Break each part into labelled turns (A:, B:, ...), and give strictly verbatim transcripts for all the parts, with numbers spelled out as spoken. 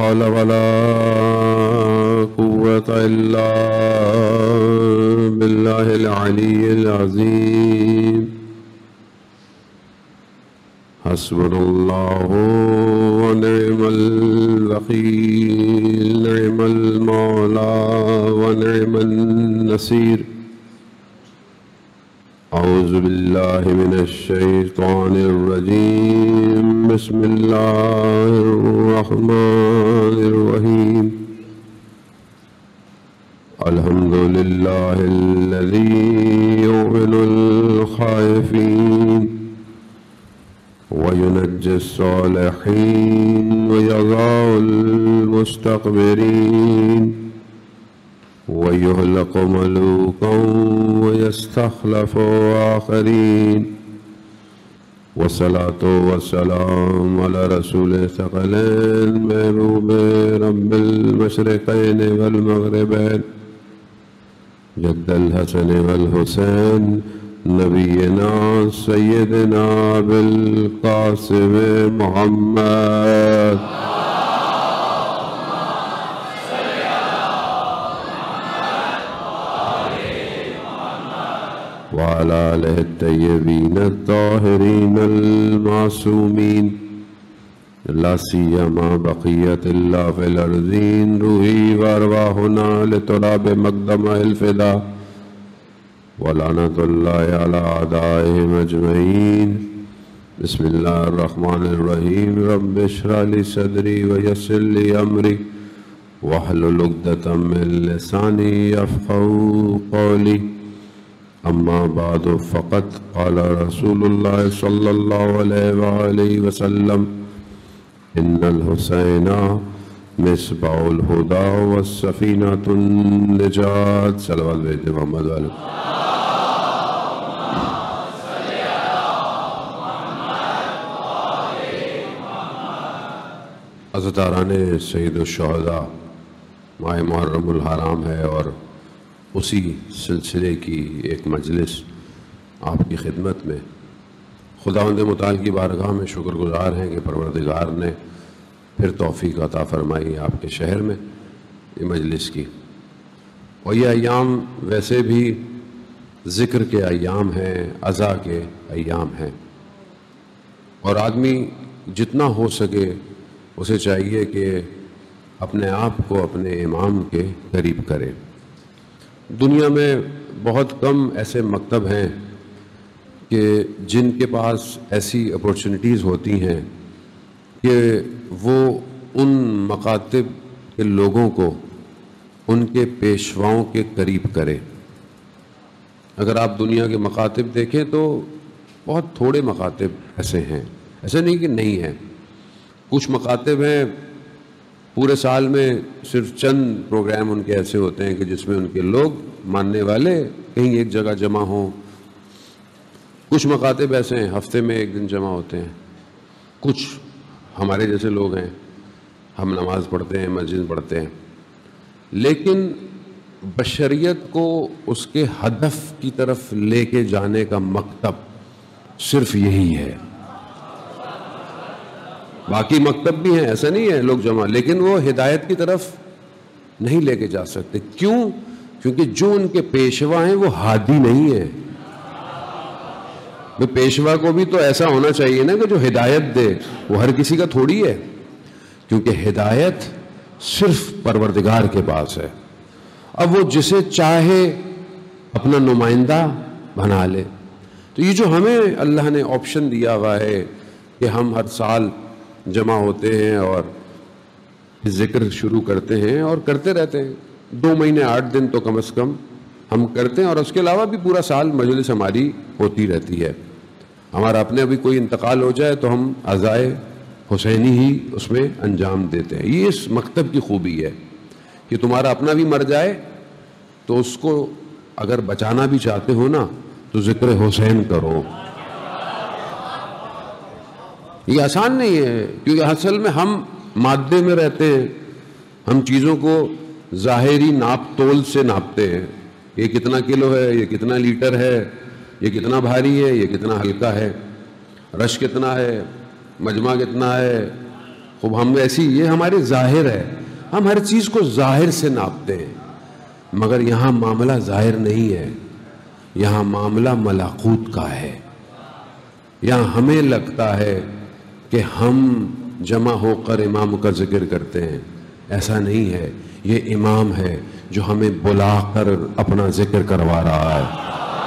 A: حول ولا قوة إلا بالله العلي العظيم حسبنا الله ونعم الوكيل نعم المولى ونعم النصير أعوذ بالله من الشيطان الرجيم بسم الله الرحمن الرحيم الحمد لله الذي يؤمن الخائفين وينجي الصالحين ويضع المستكبرين ويهلك ملوكا ويستخلف آخرين والصلاة والسلام على رسول الثقلين محبوب رب المشرقين والمغربين جد الحسن والحسين نبينا سيدنا بالقاسم محمد وعلى آله الطيبين الطاهرين المعصومين لا سيما بقية الله في الأرضين روحي وأرواحنا لتراب مقدم الفداء ولعنة الله على أعدائهم أجمعين بسم الله الرحمن الرحيم رب اشرح لي صدري ويسر لي أمري واحلل عقدة من لساني يفقهوا قولي أما بعد فقد قال رسول الله صلى الله عليه وآله وسلم إن الحسين مصباح الهدى والسفينة النجاة صلوات بيت محمد وآله عزتاران سید الشہداء ماہ محرم الحرام ہے اور اسی سلسلے کی ایک مجلس آپ کی خدمت میں خداوند متعال کی بارگاہ میں شکر گزار ہیں کہ پروردگار نے پھر توفیق عطا فرمائی آپ کے شہر میں یہ مجلس کی اور یہ ایام ویسے بھی ذکر کے ایام ہیں عزا کے ایام ہیں اور آدمی جتنا ہو سکے اسے چاہیے کہ اپنے آپ کو اپنے امام کے قریب کرے۔ دنیا میں بہت کم ایسے مکتب ہیں کہ جن کے پاس ایسی اپورچونٹیز ہوتی ہیں کہ وہ ان مکاتب کے لوگوں کو ان کے پیشواؤں کے قریب کرے۔ اگر آپ دنیا کے مکاتب دیکھیں تو بہت تھوڑے مکاتب ایسے ہیں، ایسے نہیں کہ نہیں ہیں، کچھ مکاتب ہیں پورے سال میں صرف چند پروگرام ان کے ایسے ہوتے ہیں کہ جس میں ان کے لوگ ماننے والے کہیں ایک جگہ جمع ہوں۔ کچھ مکاتب ایسے ہیں ہفتے میں ایک دن جمع ہوتے ہیں۔ کچھ ہمارے جیسے لوگ ہیں، ہم نماز پڑھتے ہیں، مسجد پڑھتے ہیں، لیکن بشریت کو اس کے ہدف کی طرف لے کے جانے کا مکتب صرف یہی ہے۔ باقی مکتب بھی ہیں، ایسا نہیں ہے لوگ جمع، لیکن وہ ہدایت کی طرف نہیں لے کے جا سکتے۔ کیوں؟ کیونکہ جو ان کے پیشوا ہیں وہ ہادی نہیں ہے۔ پیشوا کو بھی تو ایسا ہونا چاہیے نا کہ جو ہدایت دے، وہ ہر کسی کا تھوڑی ہے، کیونکہ ہدایت صرف پروردگار کے پاس ہے۔ اب وہ جسے چاہے اپنا نمائندہ بنا لے۔ تو یہ جو ہمیں اللہ نے آپشن دیا ہوا ہے کہ ہم ہر سال جمع ہوتے ہیں اور ذکر شروع کرتے ہیں اور کرتے رہتے ہیں، دو مہینے آٹھ دن تو کم از کم ہم کرتے ہیں، اور اس کے علاوہ بھی پورا سال مجلس ہماری ہوتی رہتی ہے۔ ہمارا اپنے ابھی کوئی انتقال ہو جائے تو ہم عزائے حسینی ہی اس میں انجام دیتے ہیں۔ یہ اس مکتب کی خوبی ہے کہ تمہارا اپنا بھی مر جائے تو اس کو اگر بچانا بھی چاہتے ہو نا تو ذکر حسین کرو۔ یہ آسان نہیں ہے، کیونکہ اصل میں ہم مادے میں رہتے ہیں، ہم چیزوں کو ظاہری ناپ تول سے ناپتے ہیں، یہ کتنا کلو ہے، یہ کتنا لیٹر ہے، یہ کتنا بھاری ہے، یہ کتنا ہلکا ہے، رش کتنا ہے، مجمع کتنا ہے، خوب ہم ایسی یہ ہمارے ظاہر ہے، ہم ہر چیز کو ظاہر سے ناپتے ہیں، مگر یہاں معاملہ ظاہر نہیں ہے، یہاں معاملہ ملاقوت کا ہے۔ یہاں ہمیں لگتا ہے کہ ہم جمع ہو کر امام کا ذکر کرتے ہیں، ایسا نہیں ہے، یہ امام ہے جو ہمیں بلا کر اپنا ذکر کروا رہا ہے۔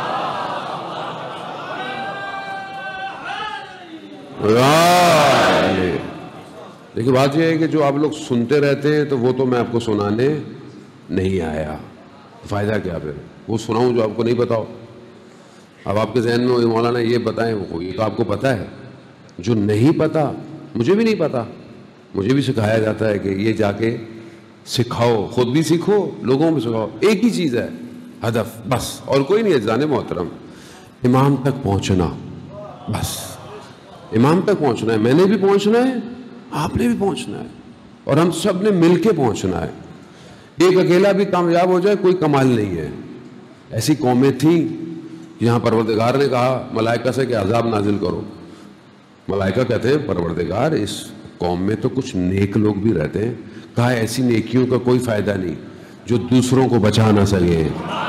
A: دیکھیں بات یہ ہے کہ جو آپ لوگ سنتے رہتے ہیں تو وہ تو میں آپ کو سنانے نہیں آیا، فائدہ کیا پھر وہ سناؤں جو آپ کو نہیں پتا ہو۔ اب آپ کے ذہن میں مولانا یہ بتائیں، وہ یہ تو آپ کو پتا ہے، جو نہیں پتا مجھے بھی نہیں پتا، مجھے بھی سکھایا جاتا ہے کہ یہ جا کے سکھاؤ، خود بھی سیکھو، لوگوں میں سکھاؤ، ایک ہی چیز ہے ہدف، بس اور کوئی نہیں ہے جانے محترم، امام تک پہنچنا، بس امام تک پہنچنا ہے، میں نے بھی پہنچنا ہے، آپ نے بھی پہنچنا ہے، اور ہم سب نے مل کے پہنچنا ہے۔ ایک اکیلا بھی کامیاب ہو جائے کوئی کمال نہیں ہے۔ ایسی قومیں تھیں یہاں پروردگار نے کہا ملائکہ سے کہ عذاب نازل کرو، ملائکہ کہتے ہیں پروردگار اس قوم میں تو کچھ نیک لوگ بھی رہتے ہیں، کہا ایسی نیکیوں کا کوئی فائدہ نہیں جو دوسروں کو بچا نہ سکے۔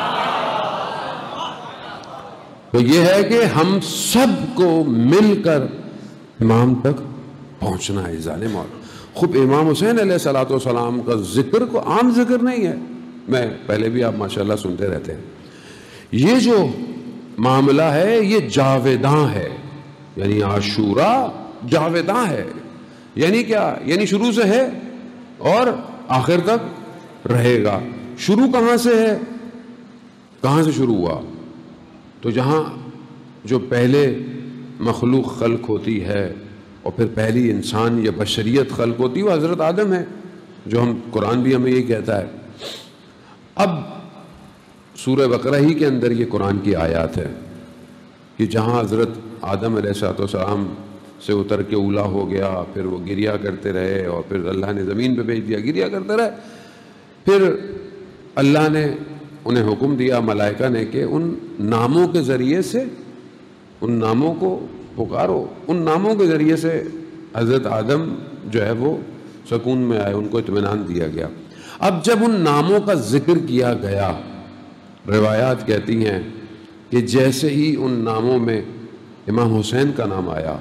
A: تو یہ ہے کہ ہم سب کو مل کر امام تک پہنچنا ہے۔ ظالم اور خوب امام حسین علیہ الصلوۃ والسلام کا ذکر کو عام ذکر نہیں ہے، میں پہلے بھی آپ ماشاءاللہ سنتے رہتے ہیں، یہ جو معاملہ ہے یہ جاویداں ہے، یعنی عاشورہ جاویداں ہے، یعنی کیا؟ یعنی شروع سے ہے اور آخر تک رہے گا۔ شروع کہاں سے ہے؟ کہاں سے شروع ہوا؟ تو جہاں جو پہلے مخلوق خلق ہوتی ہے اور پھر پہلی انسان یا بشریت خلق ہوتی ہے وہ حضرت آدم ہے، جو ہم قرآن بھی ہمیں یہ کہتا ہے۔ اب سورہ بقرہ ہی کے اندر یہ قرآن کی آیات ہے کہ جہاں حضرت آدم علیہ السلام سے اتر کے اولا ہو گیا، پھر وہ گریا کرتے رہے اور پھر اللہ نے زمین پہ بھیج دیا، گریا کرتے رہے، پھر اللہ نے انہیں حکم دیا ملائکہ نے کہ ان ناموں کے ذریعے سے ان ناموں کو پکارو، ان ناموں کے ذریعے سے حضرت آدم جو ہے وہ سکون میں آئے، ان کو اطمینان دیا گیا۔ اب جب ان ناموں کا ذکر کیا گیا، روایات کہتی ہیں کہ جیسے ہی ان ناموں میں امام حسین کا نام آیا،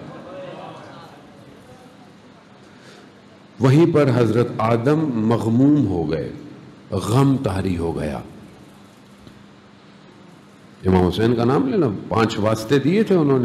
A: وہیں پر حضرت آدم مغموم ہو گئے، غم طاری ہو گیا۔ امام حسین کا نام لینا، پانچ واسطے دیے تھے انہوں نے،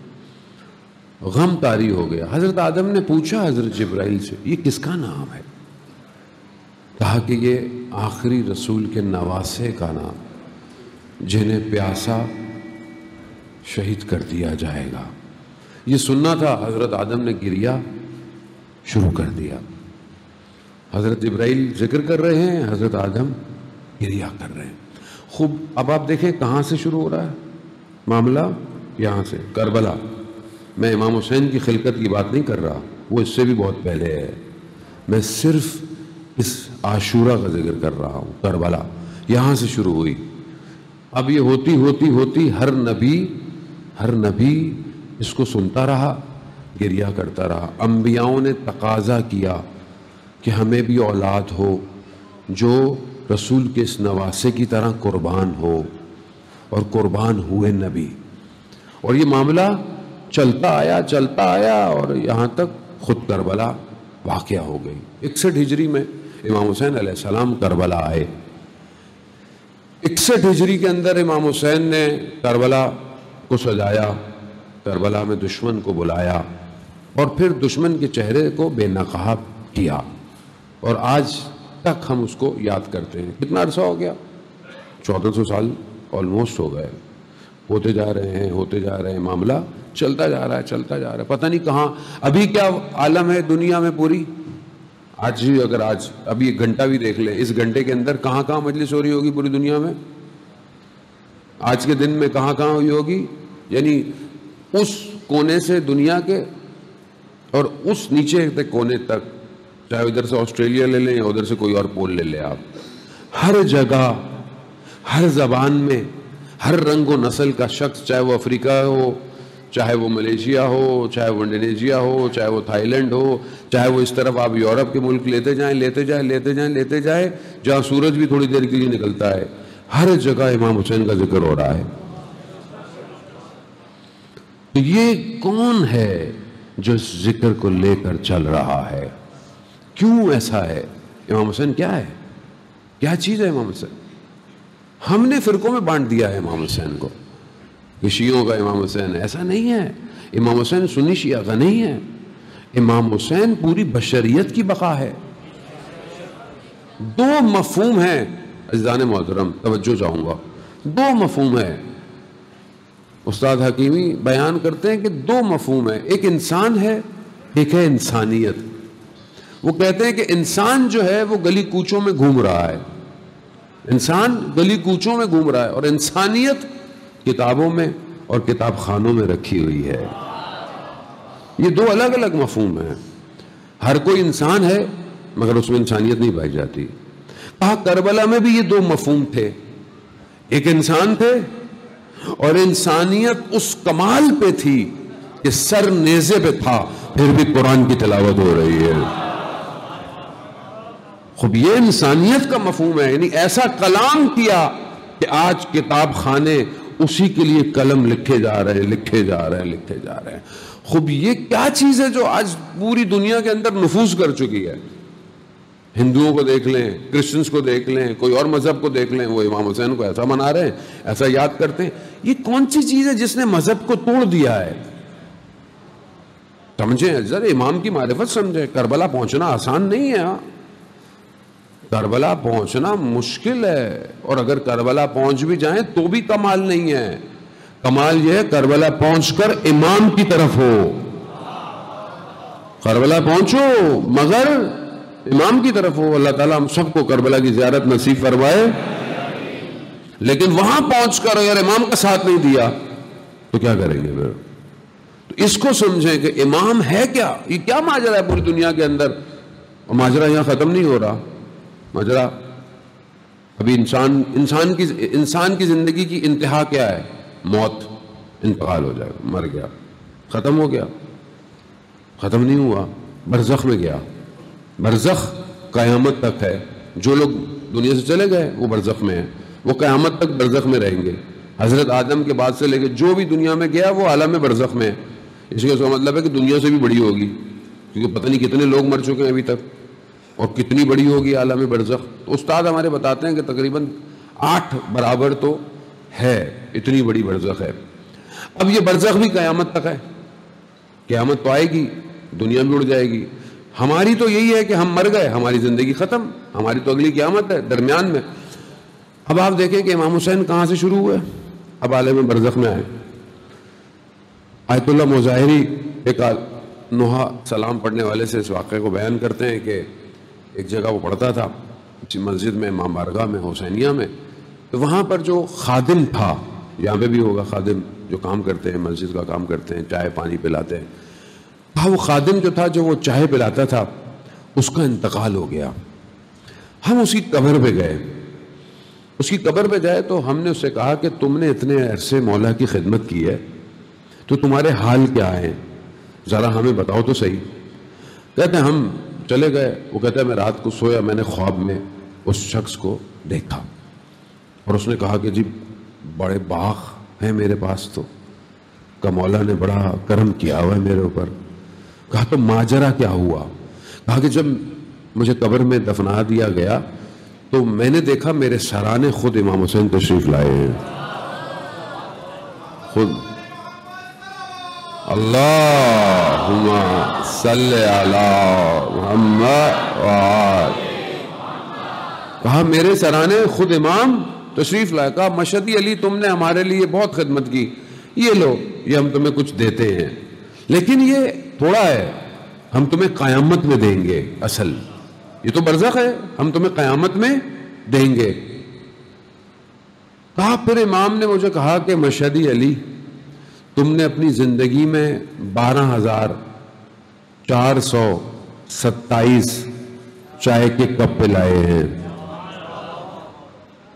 A: غم طاری ہو گیا۔ حضرت آدم نے پوچھا حضرت جبرائیل سے یہ کس کا نام ہے؟ کہا کہ یہ آخری رسول کے نواسے کا نام، جنہیں پیاسا شہید کر دیا جائے گا۔ یہ سننا تھا، حضرت آدم نے گریا شروع کر دیا۔ حضرت جبرائیل ذکر کر رہے ہیں، حضرت آدم گریا کر رہے ہیں۔ خوب اب آپ دیکھیں کہاں سے شروع ہو رہا ہے معاملہ، یہاں سے کربلا۔ میں امام حسین کی خلقت کی بات نہیں کر رہا، وہ اس سے بھی بہت پہلے ہے، میں صرف اس عاشورہ کا ذکر کر رہا ہوں۔ کربلا یہاں سے شروع ہوئی، اب یہ ہوتی ہوتی ہوتی ہر نبی ہر نبی اس کو سنتا رہا، گریا کرتا رہا۔ انبیاؤں نے تقاضا کیا کہ ہمیں بھی اولاد ہو جو رسول کے اس نواسے کی طرح قربان ہو، اور قربان ہوئے نبی، اور یہ معاملہ چلتا آیا چلتا آیا اور یہاں تک خود کربلا واقعہ ہو گئی۔ اکسٹھ ہجری میں امام حسین علیہ السلام کربلا آئے۔ اکسٹھ ہجری کے اندر امام حسین نے کربلا کو سجایا، کربلا میں دشمن کو بلایا اور پھر دشمن کے چہرے کو بے نقاب کیا، اور آج تک ہم اس کو یاد کرتے ہیں۔ کتنا عرصہ ہو گیا؟ چودہ سو سال آلموسٹ ہو گئے، ہوتے جا رہے ہیں ہوتے جا رہے ہیں، معاملہ چلتا جا رہا ہے چلتا جا رہا ہے، پتہ نہیں کہاں ابھی کیا عالم ہے دنیا میں پوری۔ آج ہی اگر آج ابھی ایک گھنٹہ بھی دیکھ لیں، اس گھنٹے کے اندر کہاں کہاں مجلس ہو رہی ہوگی پوری دنیا میں، آج کے دن میں کہاں کہاں ہوئی ہوگی، یعنی اس کونے سے دنیا کے اور اس نیچے تک کونے تک، چاہے ادھر سے آسٹریلیا لے لیں یا ادھر سے کوئی اور پول لے لیں، آپ ہر جگہ ہر زبان میں ہر رنگ و نسل کا شخص، چاہے وہ افریقہ ہو چاہے وہ ملیشیا ہو، چاہے وہ انڈونیشیا ہو، چاہے وہ تھائی لینڈ ہو، چاہے وہ اس طرف آپ یورپ کے ملک لیتے جائیں لیتے جائیں لیتے جائیں لیتے جائیں جہاں سورج بھی تھوڑی دیر کے لیے نکلتا ہے، ہر جگہ امام حسین کا ذکر ہو رہا ہے۔ تو یہ کون ہے جو اس ذکر کو لے کر چل رہا ہے؟ کیوں ایسا ہے؟ امام حسین کیا ہے؟ کیا چیز ہے امام حسین؟ ہم نے فرقوں میں بانٹ دیا ہے امام حسین کو کہ شیعوں کا امام حسین، ایسا نہیں ہے۔ امام حسین سنی شیعہ کا نہیں ہے، امام حسین پوری بشریت کی بقا ہے۔ دو مفہوم ہیں عزیزان محترم، توجہ چاہوں گا، دو مفہوم ہیں۔ استاد حکیمی بیان کرتے ہیں کہ دو مفہوم ہیں، ایک انسان ہے، ایک ہے انسانیت۔ وہ کہتے ہیں کہ انسان جو ہے وہ گلی کوچوں میں گھوم رہا ہے، انسان گلی کوچوں میں گھوم رہا ہے، اور انسانیت کتابوں میں اور کتاب خانوں میں رکھی ہوئی ہے۔ یہ دو الگ الگ مفہوم ہیں۔ ہر کوئی انسان ہے مگر اس میں انسانیت نہیں پائی جاتی۔ کہا کربلا میں بھی یہ دو مفہوم تھے، ایک انسان تھے اور انسانیت اس کمال پہ تھی کہ سر نیزے پہ تھا پھر بھی قرآن کی تلاوت ہو رہی ہے۔ خوب یہ انسانیت کا مفہوم ہے، یعنی ایسا کلام کیا کہ آج کتاب خانے اسی کے لیے قلم لکھے جا رہے ہیں لکھے جا رہے ہیں لکھے جا رہے ہیں۔ خوب یہ کیا چیز ہے جو آج پوری دنیا کے اندر نفوذ کر چکی ہے؟ ہندوؤں کو دیکھ لیں، کرسچنز کو دیکھ لیں، کوئی اور مذہب کو دیکھ لیں، وہ امام حسین کو ایسا منا رہے ہیں، ایسا یاد کرتے ہیں۔ یہ کون سی چیز ہے جس نے مذہب کو توڑ دیا ہے؟ سمجھیں ذرا، امام کی معرفت سمجھیں۔ کربلا پہنچنا آسان نہیں ہے، کربلا پہنچنا مشکل ہے، اور اگر کربلا پہنچ بھی جائیں تو بھی کمال نہیں ہے۔ کمال یہ ہے کربلا پہنچ کر امام کی طرف ہو۔ کربلا پہنچو مگر امام کی طرف ہو۔ اللہ تعالیٰ ہم سب کو کربلا کی زیارت نصیب فرمائے۔ لیکن وہاں پہنچ کر اگر امام کا ساتھ نہیں دیا تو کیا کریں گے پھر؟ تو اس کو سمجھیں کہ امام ہے کیا، یہ کیا ماجرا ہے پوری دنیا کے اندر، اور ماجرا یہاں ختم نہیں ہو رہا۔ ماجرا ابھی انسان انسان کی انسان کی زندگی کی انتہا کیا ہے؟ موت، انتقال ہو جائے گا، مر گیا، ختم ہو گیا۔ ختم نہیں ہوا، برزخ میں گیا۔ برزخ قیامت تک ہے۔ جو لوگ دنیا سے چلے گئے وہ برزخ میں ہیں، وہ قیامت تک برزخ میں رہیں گے۔ حضرت آدم کے بعد سے لے کے جو بھی دنیا میں گیا وہ عالم برزخ میں ہے۔ اس کا مطلب ہے کہ دنیا سے بھی بڑی ہوگی، کیونکہ پتہ نہیں کتنے لوگ مر چکے ہیں ابھی تک، اور کتنی بڑی ہوگی عالم برزخ۔ تو استاد ہمارے بتاتے ہیں کہ تقریباً آٹھ برابر تو ہے، اتنی بڑی برزخ ہے۔ اب یہ برزخ بھی قیامت تک ہے، قیامت تو آئے گی، دنیا بھی اڑ جائے گی۔ ہماری تو یہی ہے کہ ہم مر گئے، ہماری زندگی ختم، ہماری تو اگلی قیامت ہے درمیان میں۔ اب آپ دیکھیں کہ امام حسین کہاں سے شروع ہوئے، اب عالم برزخ میں آئے۔ آیت اللہ مظاہری ایک نوحہ سلام پڑھنے والے سے اس واقعے کو بیان کرتے ہیں کہ ایک جگہ وہ پڑھتا تھا مسجد میں، امام بارگاہ میں، حسینیہ میں، تو وہاں پر جو خادم تھا، یہاں پہ بھی ہوگا خادم جو کام کرتے ہیں، مسجد کا کام کرتے ہیں، چائے پانی پلاتے ہیں، وہ خادم جو تھا جو وہ چائے پلاتا تھا اس کا انتقال ہو گیا۔ ہم اس کی قبر پہ گئے، اس کی قبر پہ گئے تو ہم نے اس سے کہا کہ تم نے اتنے عرصے مولا کی خدمت کی ہے تو تمہارے حال کیا ہیں، ذرا ہمیں بتاؤ تو صحیح۔ کہتے ہیں ہم چلے گئے، وہ کہتا ہے میں رات کو سویا، میں نے خواب میں اس شخص کو دیکھا اور اس نے کہا کہ جی بڑے باغ ہیں میرے پاس تو، کہ مولا نے بڑا کرم کیا ہوا ہے میرے اوپر۔ کہا تو ماجرا کیا ہوا؟ کہا کہ جب مجھے قبر میں دفنا دیا گیا تو میں نے دیکھا میرے سرانے خود امام حسین تشریف لائے ہیں، خود۔ اللہم صلی علی محمد وآل۔ کہا میرے سرانے خود امام تشریف لائے۔ کہا مشہدی علی تم نے ہمارے لیے بہت خدمت کی، یہ لو یہ ہم تمہیں کچھ دیتے ہیں، لیکن یہ تھوڑا ہے، ہم تمہیں قیامت میں دیں گے، اصل یہ تو برزخ ہے، ہم تمہیں قیامت میں دیں گے۔ کہا پھر امام نے مجھے کہا کہ مشہدی علی تم نے اپنی زندگی میں بارہ ہزار چار سو ستائیس چائے کے کپ پلائے ہیں،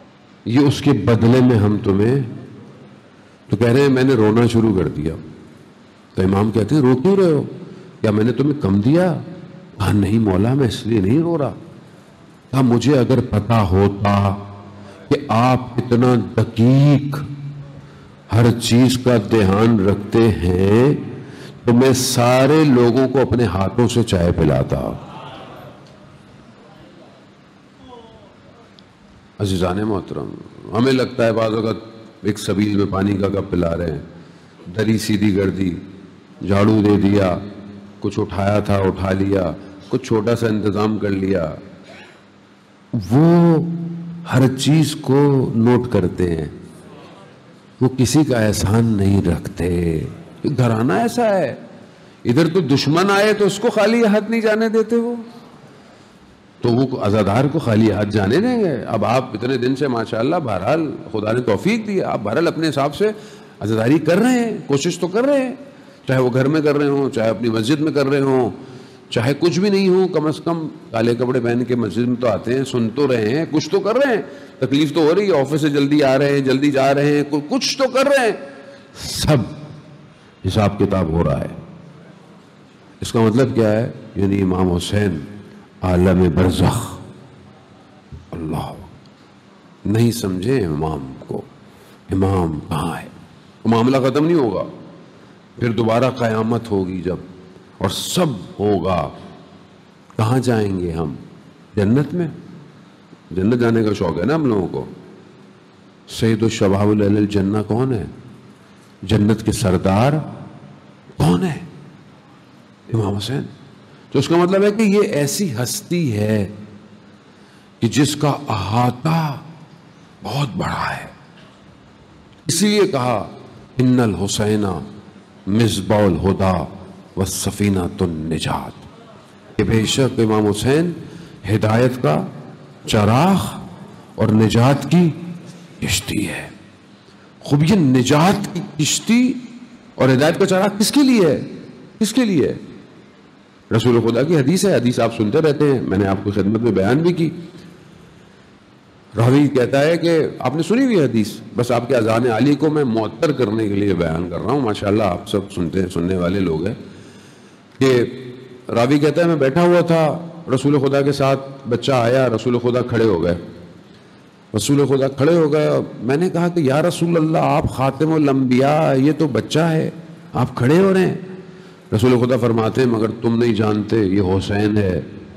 A: یہ اس کے بدلے میں ہم تمہیں، تو کہہ رہے ہیں میں نے رونا شروع کر دیا۔ تو امام کہتے ہیں رو کیوں رہے ہو؟ کیا میں نے تمہیں کم دیا؟ کہا نہیں مولا میں اس لیے نہیں رو رہا. کہا مجھے اگر پتا ہوتا کہ آپ اتنا دقیق ہر چیز کا دھیان رکھتے ہیں تو میں سارے لوگوں کو اپنے ہاتھوں سے چائے پلاتا. عزیزان محترم، ہمیں لگتا ہے بعض اوقات ایک سبیل میں پانی کا کپ پلا رہے ہیں، دری سیدھی کر دی، جھاڑو دے دیا، کچھ اٹھایا تھا اٹھا لیا، کچھ چھوٹا سا انتظام کر لیا. وہ ہر چیز کو نوٹ کرتے ہیں، وہ کسی کا احسان نہیں رکھتے. گھرانہ ایسا ہے، ادھر تو دشمن آئے تو اس کو خالی ہاتھ نہیں جانے دیتے، وہ تو وہ عزادار کو خالی ہاتھ جانے دیں گے؟ اب آپ اتنے دن سے ماشاءاللہ بہرحال خدا نے توفیق دی، آپ بہرحال اپنے حساب سے عزاداری کر رہے ہیں، کوشش تو کر رہے ہیں، چاہے وہ گھر میں کر رہے ہوں، چاہے اپنی مسجد میں کر رہے ہوں، چاہے کچھ بھی نہیں ہوں، کم از کم کالے کپڑے پہن کے مسجد میں تو آتے ہیں، سن تو رہے ہیں، کچھ تو کر رہے ہیں. تکلیف تو ہو رہی ہے، آفس سے جلدی آ رہے ہیں، جلدی جا رہے ہیں، کچھ تو کر رہے ہیں. سب حساب کتاب ہو رہا ہے. اس کا مطلب کیا ہے؟ یعنی امام حسین عالم برزخ، اللہ نہیں سمجھے امام کو، امام کہاں ہے؟ معاملہ ختم نہیں ہوگا، پھر دوبارہ قیامت ہوگی جب، اور سب ہوگا. کہاں جائیں گے ہم؟ جنت میں. جنت جانے کا شوق ہے نا ہم لوگوں کو. سید الشباب اہل الجنہ کون ہے؟ جنت کے سردار کون ہے؟ امام حسین. تو اس کا مطلب ہے کہ یہ ایسی ہستی ہے کہ جس کا احاطہ بہت بڑا ہے. اسی لیے کہا ان الحسین مصباح الہدی والسفینۃ النجات، کہ بے شک امام حسین ہدایت کا چراغ اور نجات کی کشتی ہے. خوب یہ نجات کی کشتی اور ہدایت کا چراغ کس کے لیے ہے؟ کس کے لیے ہے؟ رسول خدا کی حدیث ہے، حدیث آپ سنتے رہتے ہیں، میں نے آپ کی خدمت میں بیان بھی کی. راوی کہتا ہے کہ آپ نے سنی ہوئی حدیث، بس آپ کے اذان عالی کو میں معطر کرنے کے لیے بیان کر رہا ہوں، ماشاءاللہ آپ سب سنتے ہیں، سننے والے لوگ ہیں. کہ راوی کہتا ہے میں بیٹھا ہوا تھا رسول خدا کے ساتھ، بچہ آیا، رسول خدا کھڑے ہو گئے. رسول خدا کھڑے ہو گئے، میں نے کہا کہ یا رسول اللہ آپ خاتم الانبیاء، یہ تو بچہ ہے، آپ کھڑے ہو رہے ہیں. رسول خدا فرماتے ہیں مگر تم نہیں جانتے یہ حسین ہے،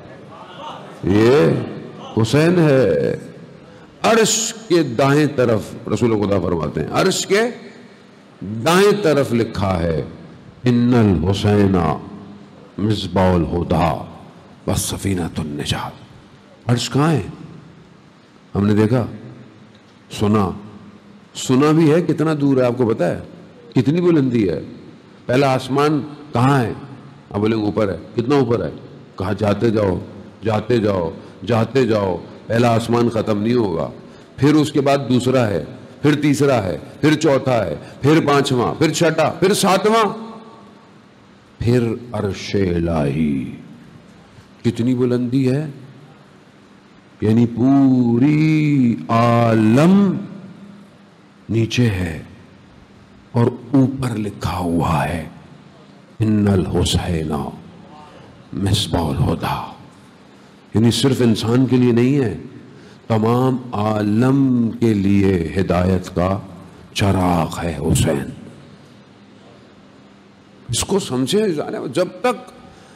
A: یہ حسین ہے. عرش کے دائیں طرف رسول خدا فرماتے ہیں، عرش کے دائیں طرف لکھا ہے ان الحسین مصباح الہدی والسفینۃ النجات. عرش کہاں ہے؟ ہم نے دیکھا، سنا سنا بھی ہے، کتنا دور ہے آپ کو پتا ہے؟ کتنی بلندی ہے؟ پہلا آسمان کہاں ہے؟ آپ بولیں اوپر ہے. کتنا اوپر ہے؟ کہا جاتے جاؤ جاتے جاؤ جاتے جاؤ، پہلا آسمان ختم نہیں ہوگا. پھر اس کے بعد دوسرا ہے، پھر تیسرا ہے، پھر چوتھا ہے، پھر پانچواں، پھر چھٹا، پھر ساتواں، پھر عرش الہی. کتنی بلندی ہے؟ یعنی پوری عالم نیچے ہے اور اوپر لکھا ہوا ہے ان الحسین مصباح الہدی. یعنی صرف انسان کے لیے نہیں ہے، تمام عالم کے لیے ہدایت کا چراغ ہے حسین. اس کو سمجھے. جب تک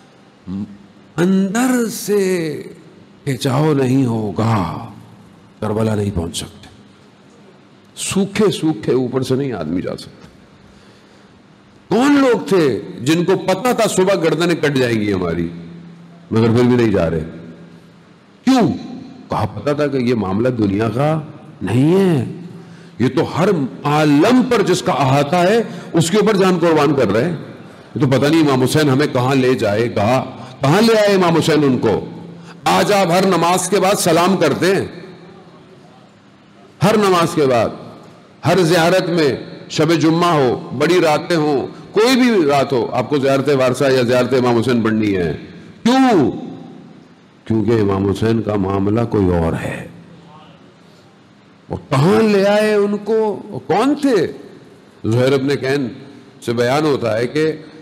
A: اندر سے کھچاؤ نہیں ہوگا کربلا نہیں پہنچ سکتے. سوکھے سوکھے اوپر سے نہیں آدمی جا سکتا. کون لوگ تھے جن کو پتا تھا صبح گردنیں کٹ جائیں گی ہماری، مگر پھر بھی نہیں جا رہے؟ کیوں؟ کہا پتا تھا کہ یہ معاملہ دنیا کا نہیں ہے، یہ تو ہر عالم پر جس کا احاطہ ہے اس کے اوپر جان قربان کر رہے ہیں. یہ تو پتہ نہیں امام حسین ہمیں کہاں لے جائے گا. کہاں لے آئے امام حسین ان کو؟ آج آپ ہر نماز کے بعد سلام کرتے ہیں، ہر نماز کے بعد، ہر زیارت میں، شب جمعہ ہو، بڑی راتیں ہوں، کوئی بھی رات ہو، آپ کو زیارت وارثہ یا زیارت امام حسین پڑھنی ہے. کیوں؟ کیونکہ امام حسین کا معاملہ کوئی اور ہے. اور کہاں لے آئے ان کو؟ کون تھے؟ زہیر ابن کین سے بیان ہوتا ہے کہ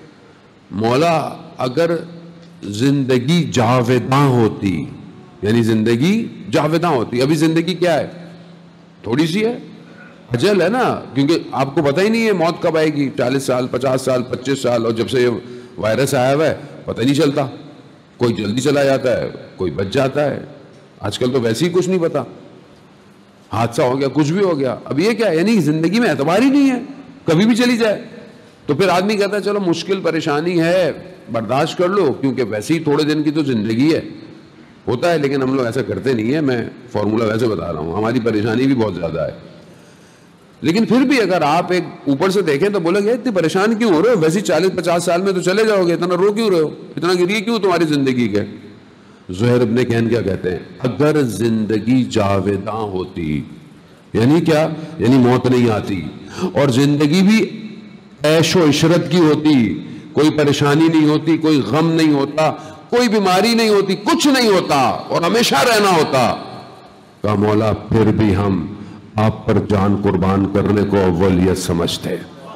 A: مولا اگر زندگی جاوداں ہوتی، یعنی زندگی جاوداں ہوتی، ابھی زندگی کیا ہے؟ تھوڑی سی ہے، اجل ہے نا، کیونکہ آپ کو پتہ ہی نہیں ہے موت کب آئے گی، چالیس سال، پچاس سال، پچیس سال، اور جب سے یہ وائرس آیا ہوا ہے پتہ نہیں چلتا، کوئی جلدی چلا جاتا ہے، کوئی بچ جاتا ہے، آج کل تو ویسے ہی کچھ نہیں پتا، حادثہ ہو گیا، کچھ بھی ہو گیا، اب یہ کیا ہے؟ یعنی زندگی میں اعتبار ہی نہیں ہے، کبھی بھی چلی جائے۔ تو پھر آدمی کہتا ہے چلو مشکل پریشانی ہے برداشت کر لو، کیونکہ ویسے ہی تھوڑے دن کی تو زندگی ہے، ہوتا ہے، لیکن ہم لوگ ایسا کرتے نہیں ہیں، میں فارمولا ویسے بتا رہا ہوں، ہماری پریشانی بھی بہت زیادہ ہے۔ لیکن پھر بھی اگر آپ ایک اوپر سے دیکھیں تو بولے گے اتنی پریشان کیوں ہو رہے ہو؟ ویسے چالیس پچاس سال میں تو چلے جاؤ گے، اتنا رو کیوں رہے ہو؟ اتنا گریے کیوں تمہاری زندگی کے؟ زہیر ابن کہن کیا کہتے ہیں؟ اگر زندگی جاوداں ہوتی، یعنی کیا؟ یعنی موت نہیں آتی، اور زندگی بھی عیش و عشرت کی ہوتی، کوئی پریشانی نہیں ہوتی، کوئی غم نہیں ہوتا، کوئی بیماری نہیں ہوتی، کچھ نہیں ہوتا، اور ہمیشہ رہنا ہوتا، کہا مولا پھر بھی ہم آپ پر جان قربان کرنے کو اولیت سمجھتے۔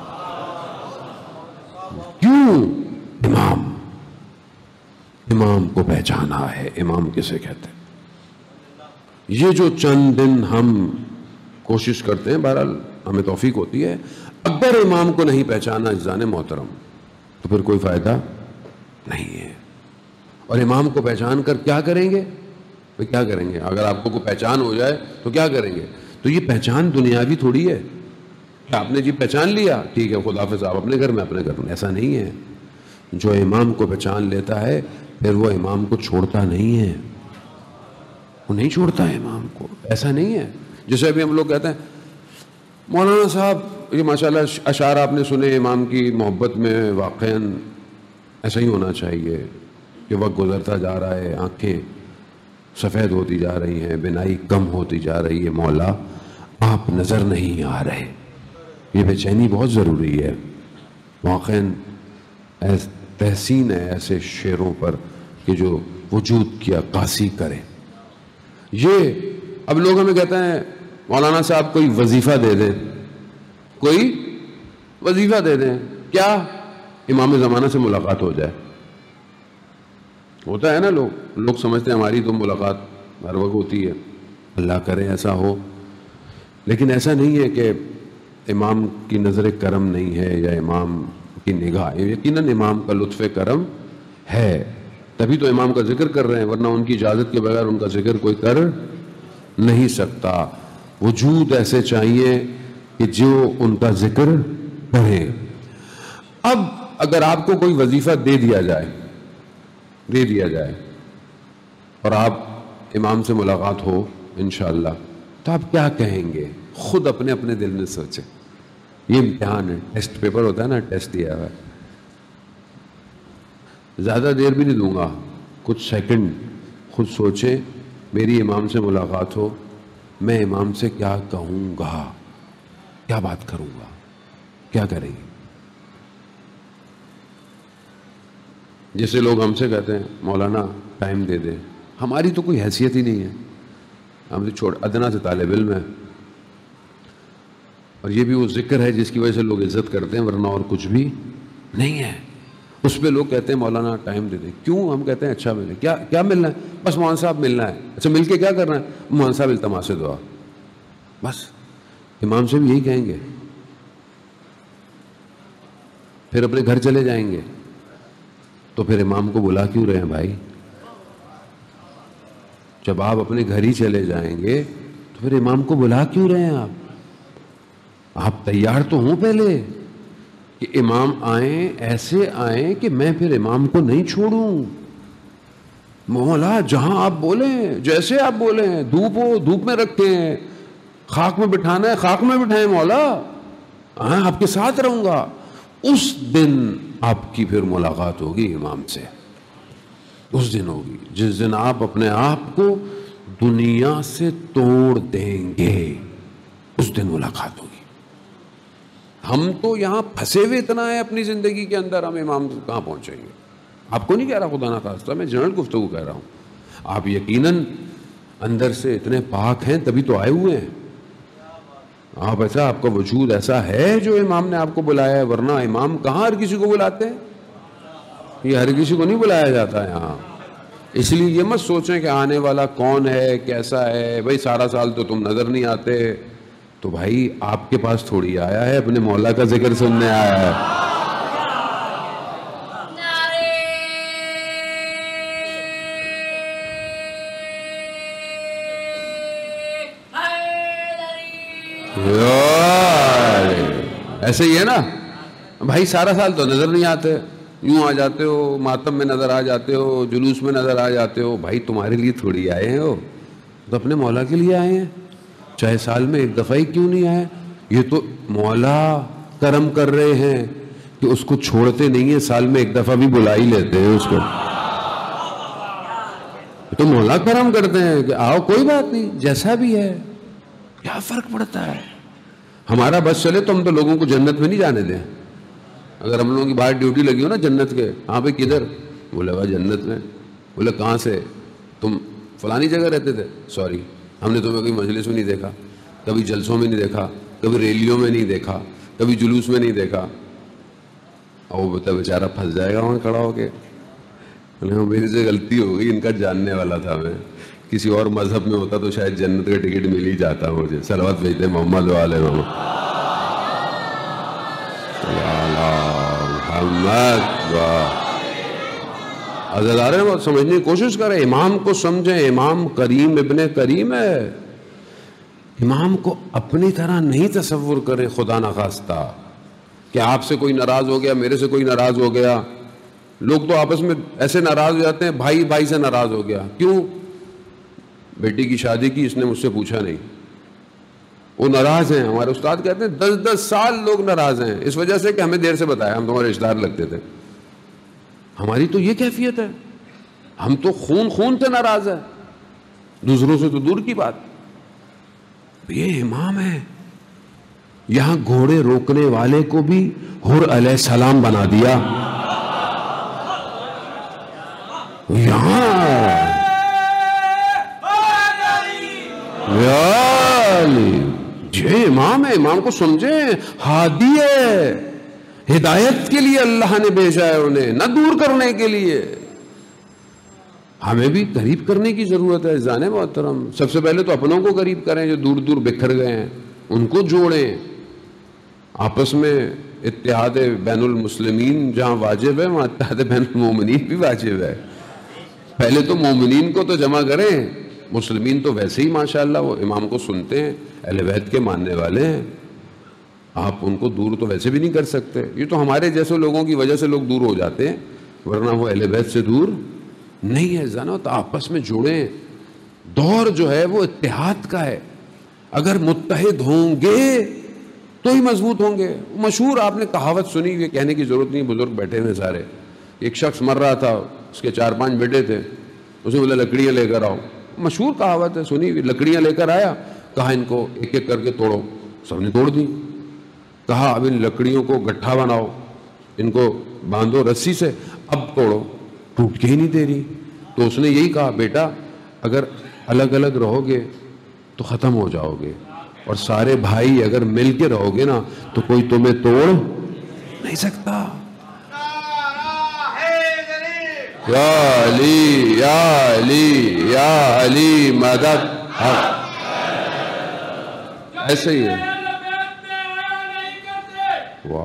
A: کیوں؟ امام امام کو پہچانا ہے۔ امام کسے کہتے ہیں؟ یہ جو چند دن ہم کوشش کرتے ہیں، بہرحال ہمیں توفیق ہوتی ہے، اگر امام کو نہیں پہچانا اجزان محترم تو پھر کوئی فائدہ نہیں ہے۔ اور امام کو پہچان کر کیا کریں گے؟ تو کیا کریں گے؟ اگر آپ کو کوئی پہچان ہو جائے تو کیا کریں گے؟ تو یہ پہچان دنیاوی تھوڑی ہے کہ آپ نے جی پہچان لیا، ٹھیک ہے خدا حافظ، آپ اپنے گھر میں اپنے گھر میں، ایسا نہیں ہے۔ جو امام کو پہچان لیتا ہے پھر وہ امام کو چھوڑتا نہیں ہے، وہ نہیں چھوڑتا ہے امام کو، ایسا نہیں ہے۔ جیسے ابھی ہم لوگ کہتے ہیں مولانا صاحب یہ ماشاءاللہ اشعار آپ نے سنے امام کی محبت میں، واقعاً ایسا ہی ہونا چاہیے کہ وقت گزرتا جا رہا ہے، آنکھیں سفید ہوتی جا رہی ہیں، بینائی کم ہوتی جا رہی ہے، مولا آپ نظر نہیں آ رہے، یہ بے چینی بہت ضروری ہے۔ واقعاً تحسین ہے ایسے شعروں پر کہ جو وجود کی عکاسی کرے۔ یہ اب لوگ ہمیں کہتے ہیں مولانا صاحب کوئی وظیفہ دے دیں، کوئی وظیفہ دے دیں، کیا؟ امام زمانہ سے ملاقات ہو جائے۔ ہوتا ہے نا، لوگ لوگ سمجھتے ہیں ہماری تو ملاقات ہر وقت ہوتی ہے، اللہ کرے ایسا ہو، لیکن ایسا نہیں ہے کہ امام کی نظر کرم نہیں ہے یا امام کی نگاہ، یقیناً امام کا لطف کرم ہے، تبھی تو امام کا ذکر کر رہے ہیں، ورنہ ان کی اجازت کے بغیر ان کا ذکر کوئی کر نہیں سکتا۔ وجود ایسے چاہیے کہ جو ان کا ذکر پڑھیں۔ اب اگر آپ کو کوئی وظیفہ دے دیا جائے دے دیا جائے اور آپ امام سے ملاقات ہو انشاءاللہ، تو آپ کیا کہیں گے؟ خود اپنے اپنے دل میں سوچیں۔ یہ امتحان ہے، ٹیسٹ پیپر ہوتا ہے نا، ٹیسٹ دیا ہوا ہے۔ زیادہ دیر بھی نہیں دوں گا، کچھ سیکنڈ خود سوچیں، میری امام سے ملاقات ہو، میں امام سے کیا کہوں گا، کیا بات کروں گا، کیا کریں گے؟ جیسے لوگ ہم سے کہتے ہیں مولانا ٹائم دے دیں، ہماری تو کوئی حیثیت ہی نہیں ہے، ہم تو چھوڑ ادنا سے طالب علم ہے، اور یہ بھی وہ ذکر ہے جس کی وجہ سے لوگ عزت کرتے ہیں، ورنہ اور کچھ بھی نہیں ہے۔ اس پہ لوگ کہتے ہیں مولانا ٹائم دے دیں، کیوں؟ ہم کہتے ہیں اچھا ملے، کیا کیا ملنا ہے؟ بس مولانا صاحب ملنا ہے۔ اچھا مل کے کیا کرنا ہے؟ مولانا صاحب التماس دعا، بس۔ امام سے بھی یہی کہیں گے، پھر اپنے گھر چلے جائیں گے، تو پھر امام کو بلا کیوں رہے ہیں بھائی؟ جب آپ اپنے گھر ہی چلے جائیں گے تو پھر امام کو بلا کیوں رہے ہیں؟ آپ آپ تیار تو ہوں پہلے کہ امام آئیں، ایسے آئیں کہ میں پھر امام کو نہیں چھوڑوں۔ مولا جہاں آپ بولیں، جیسے آپ بولیں، دھوپ ہو دھوپ میں رکھیں، خاک میں بٹھانا ہے خاک میں بٹھائیں، مولا ہاں آپ کے ساتھ رہوں گا۔ اس دن آپ کی پھر ملاقات ہوگی امام سے، اس دن ہوگی جس دن آپ اپنے آپ کو دنیا سے توڑ دیں گے، اس دن ملاقات ہوگی۔ ہم تو یہاں پھنسے ہوئے اتنا ہے اپنی زندگی کے اندر، ہم امام سے کہاں پہنچیں گے؟ آپ کو نہیں کہہ رہا خدا نہ خواستہ، میں جنرل گفتگو کہہ رہا ہوں۔ آپ یقیناً اندر سے اتنے پاک ہیں تبھی تو آئے ہوئے ہیں آپ، ایسا آپ کا وجود ایسا ہے جو امام نے آپ کو بلایا ہے، ورنہ امام کہاں ہر کسی کو بلاتے ہیں؟ یہ ہر کسی کو نہیں بلایا جاتا یہاں. اس لیے یہ مت سوچیں کہ آنے والا کون ہے کیسا ہے. بھائی سارا سال تو تم نظر نہیں آتے, تو بھائی آپ کے پاس تھوڑی آیا ہے, اپنے مولا کا ذکر سننے آیا ہے. ایسے ہی ہے نا بھائی, سارا سال تو نظر نہیں آتے, یوں آ جاتے ہو, ماتم میں نظر آ جاتے ہو, جلوس میں نظر آ جاتے ہو. بھائی تمہارے لیے تھوڑی آئے ہیں ہو, تو اپنے مولا کے لیے آئے ہیں, چاہے سال میں ایک دفعہ ہی کیوں نہیں آئے. یہ تو مولا کرم کر رہے ہیں کہ اس کو چھوڑتے نہیں ہیں, سال میں ایک دفعہ بھی بلا ہی لیتے ہیں اس کو. تو مولا کرم کرتے ہیں کہ آؤ کوئی بات نہیں, جیسا بھی ہے. کیا فرق پڑتا ہے, ہمارا بس چلے تو ہم تو لوگوں کو جنت میں نہیں جانے دیں. اگر ہم لوگوں کی باہر ڈیوٹی لگی ہو نا جنت کے, ہاں بھائی کدھر, بولے بھائی جنت میں. بولے کہاں سے, تم فلانی جگہ رہتے تھے. سوری, ہم نے تمہیں کوئی مجلس میں نہیں دیکھا, کبھی جلسوں میں نہیں دیکھا, کبھی ریلیوں میں نہیں دیکھا, کبھی جلوس میں نہیں دیکھا. اور وہ بتا بیچارہ پھنس جائے گا وہاں کھڑا ہو کے, میری سے غلطی ہو گئی, ان کا جاننے والا تھا میں, کسی اور مذہب میں ہوتا تو شاید جنت کا ٹکٹ مل ہی جاتا مجھے. صلوات بھیجتے محمد والے محمد محمد. عزیزارے بہت سمجھنے کی کوشش کریں, امام کو سمجھیں. امام کریم ابن کریم ہے. امام کو اپنی طرح نہیں تصور کریں خدا نخواستہ کہ آپ سے کوئی ناراض ہو گیا, میرے سے کوئی ناراض ہو گیا. لوگ تو آپس میں ایسے ناراض ہو جاتے ہیں, بھائی بھائی سے ناراض ہو گیا. کیوں؟ بیٹی کی شادی کی, اس نے مجھ سے پوچھا نہیں, وہ ناراض ہیں. ہمارے استاد کہتے ہیں دس دس سال لوگ ناراض ہیں اس وجہ سے کہ ہمیں دیر سے بتایا, ہم تمہارے رشتہ دار لگتے تھے. ہماری تو یہ کیفیت ہے, ہم تو خون خون سے ناراض ہے, دوسروں سے تو دور کی بات. یہ امام ہے. یہاں گھوڑے روکنے والے کو بھی حر علیہ السلام بنا دیا. یہاں یہ امام ہے, امام کو سمجھیں. ہادی ہے, ہدایت کے لیے اللہ نے بھیجا ہے انہیں, نہ دور کرنے کے لیے. ہمیں بھی قریب کرنے کی ضرورت ہے. جانے محترم, سب سے پہلے تو اپنوں کو قریب کریں جو دور دور بکھر گئے ہیں, ان کو جوڑیں. آپس میں اتحاد بین المسلمین جہاں واجب ہے وہاں اتحاد بین المومنین بھی واجب ہے. پہلے تو مومنین کو تو جمع کریں, مسلمین تو ویسے ہی ماشاءاللہ وہ امام کو سنتے ہیں, اہل بیت کے ماننے والے ہیں. آپ ان کو دور تو ویسے بھی نہیں کر سکتے. یہ تو ہمارے جیسے لوگوں کی وجہ سے لوگ دور ہو جاتے ہیں, ورنہ وہ اہل بیت سے دور نہیں ہے. جانا تو آپس میں جوڑیں. دور جو ہے وہ اتحاد کا ہے. اگر متحد ہوں گے تو ہی مضبوط ہوں گے. مشہور آپ نے کہاوت سنی, یہ کہنے کی ضرورت نہیں, بزرگ بیٹھے ہوئے سارے. ایک شخص مر رہا تھا, اس کے چار پانچ بیٹے تھے, اسے بولا لکڑیاں لے کر آؤ. مشہور کہاوت ہے, سنی. لکڑیاں لے کر آیا, کہا ان کو ایک ایک کر کے توڑو. سب نے توڑ دی. کہا اب ان لکڑیوں کو گٹھا بناؤ, ان کو باندھو رسی سے, اب توڑو. ٹوٹ کے ہی نہیں دے رہی. تو اس نے یہی کہا, بیٹا اگر الگ الگ رہو گے تو ختم ہو جاؤ گے, اور سارے بھائی اگر مل کے رہو گے نا تو کوئی تمہیں توڑ نہیں سکتا. یا علی یا علی یا علی مدد. ایسے ہی ہے. واہ,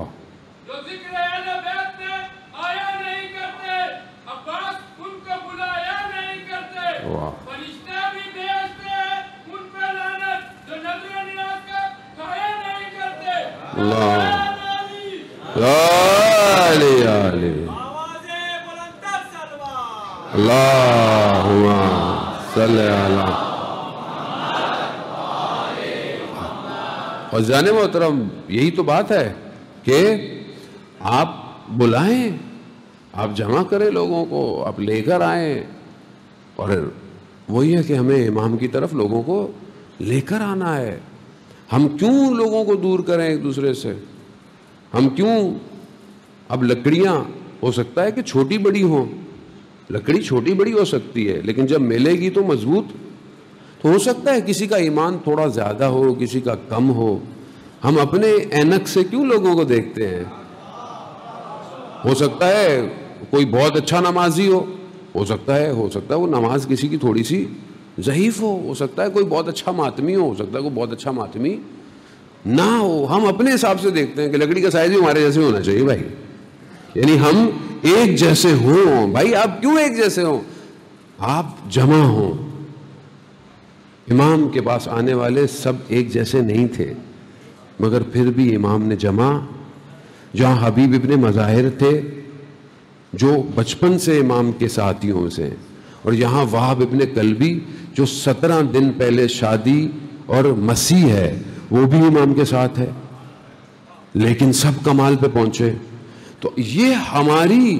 A: اللہم صلی اللہ. اور جانے محترم یہی تو بات ہے کہ آپ بلائیں, آپ جمع کریں لوگوں کو, آپ لے کر آئیں. اور وہی ہے کہ ہمیں امام کی طرف لوگوں کو لے کر آنا ہے. ہم کیوں لوگوں کو دور کریں ایک دوسرے سے؟ ہم کیوں؟ اب لکڑیاں ہو سکتا ہے کہ چھوٹی بڑی ہوں, لکڑی چھوٹی بڑی ہو سکتی ہے, لیکن جب ملے گی تو مضبوط. تو ہو سکتا ہے کسی کا ایمان تھوڑا زیادہ ہو, کسی کا کم ہو. ہم اپنے اینک سے کیوں لوگوں کو دیکھتے ہیں؟ ہو سکتا ہے کوئی بہت اچھا نمازی ہو ہو سکتا ہے ہو سکتا ہے وہ نماز کسی کی تھوڑی سی ضعیف ہو ہو سکتا ہے کوئی بہت اچھا ماتمی ہو ہو سکتا ہے کوئی بہت اچھا ماتمی نہ ہو. ہم اپنے حساب سے دیکھتے ہیں کہ لکڑی کا سائز بھی ہمارے جیسے ہونا چاہیے بھائی, یعنی ہم ایک جیسے ہوں. بھائی آپ کیوں ایک جیسے ہوں؟ آپ جمع ہوں. امام کے پاس آنے والے سب ایک جیسے نہیں تھے, مگر پھر بھی امام نے جمع, جہاں حبیب ابن مظاہر تھے جو بچپن سے امام کے ساتھیوں سے, اور یہاں وہب ابن کلبی جو سترہ دن پہلے شادی اور مسیح ہے وہ بھی امام کے ساتھ ہے, لیکن سب کمال پہ پہنچے. تو یہ ہماری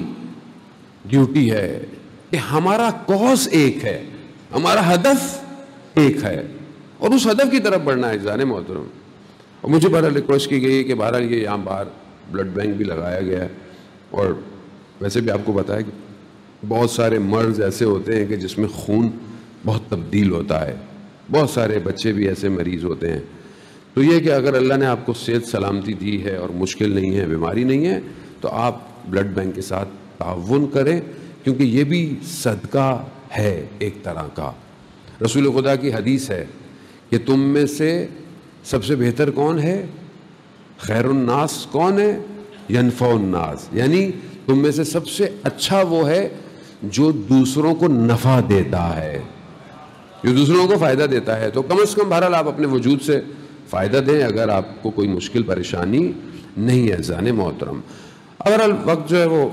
A: ڈیوٹی ہے کہ ہمارا کوس ایک ہے, ہمارا ہدف ایک ہے, اور اس ہدف کی طرف بڑھنا ہے جانے محترم. اور مجھے بہرحال ریکویسٹ کی گئی کہ بہرحال یہ یہاں باہر بلڈ بینک بھی لگایا گیا ہے, اور ویسے بھی آپ کو بتایا کہ بہت سارے مرض ایسے ہوتے ہیں کہ جس میں خون بہت تبدیل ہوتا ہے, بہت سارے بچے بھی ایسے مریض ہوتے ہیں. تو یہ کہ اگر اللہ نے آپ کو صحت سلامتی دی ہے اور مشکل نہیں ہے, بیماری نہیں ہے, تو آپ بلڈ بینک کے ساتھ تعاون کریں, کیونکہ یہ بھی صدقہ ہے ایک طرح کا. رسول خدا کی حدیث ہے کہ تم میں سے سب سے بہتر کون ہے؟ خیر الناس کون ہے؟ ینفع الناس, یعنی تم میں سے سب سے اچھا وہ ہے جو دوسروں کو نفع دیتا ہے, جو دوسروں کو فائدہ دیتا ہے. تو کم از کم بہرحال آپ اپنے وجود سے فائدہ دیں اگر آپ کو کوئی مشکل پریشانی نہیں ہے زان محترم. بہرحال وقت جو ہے وہ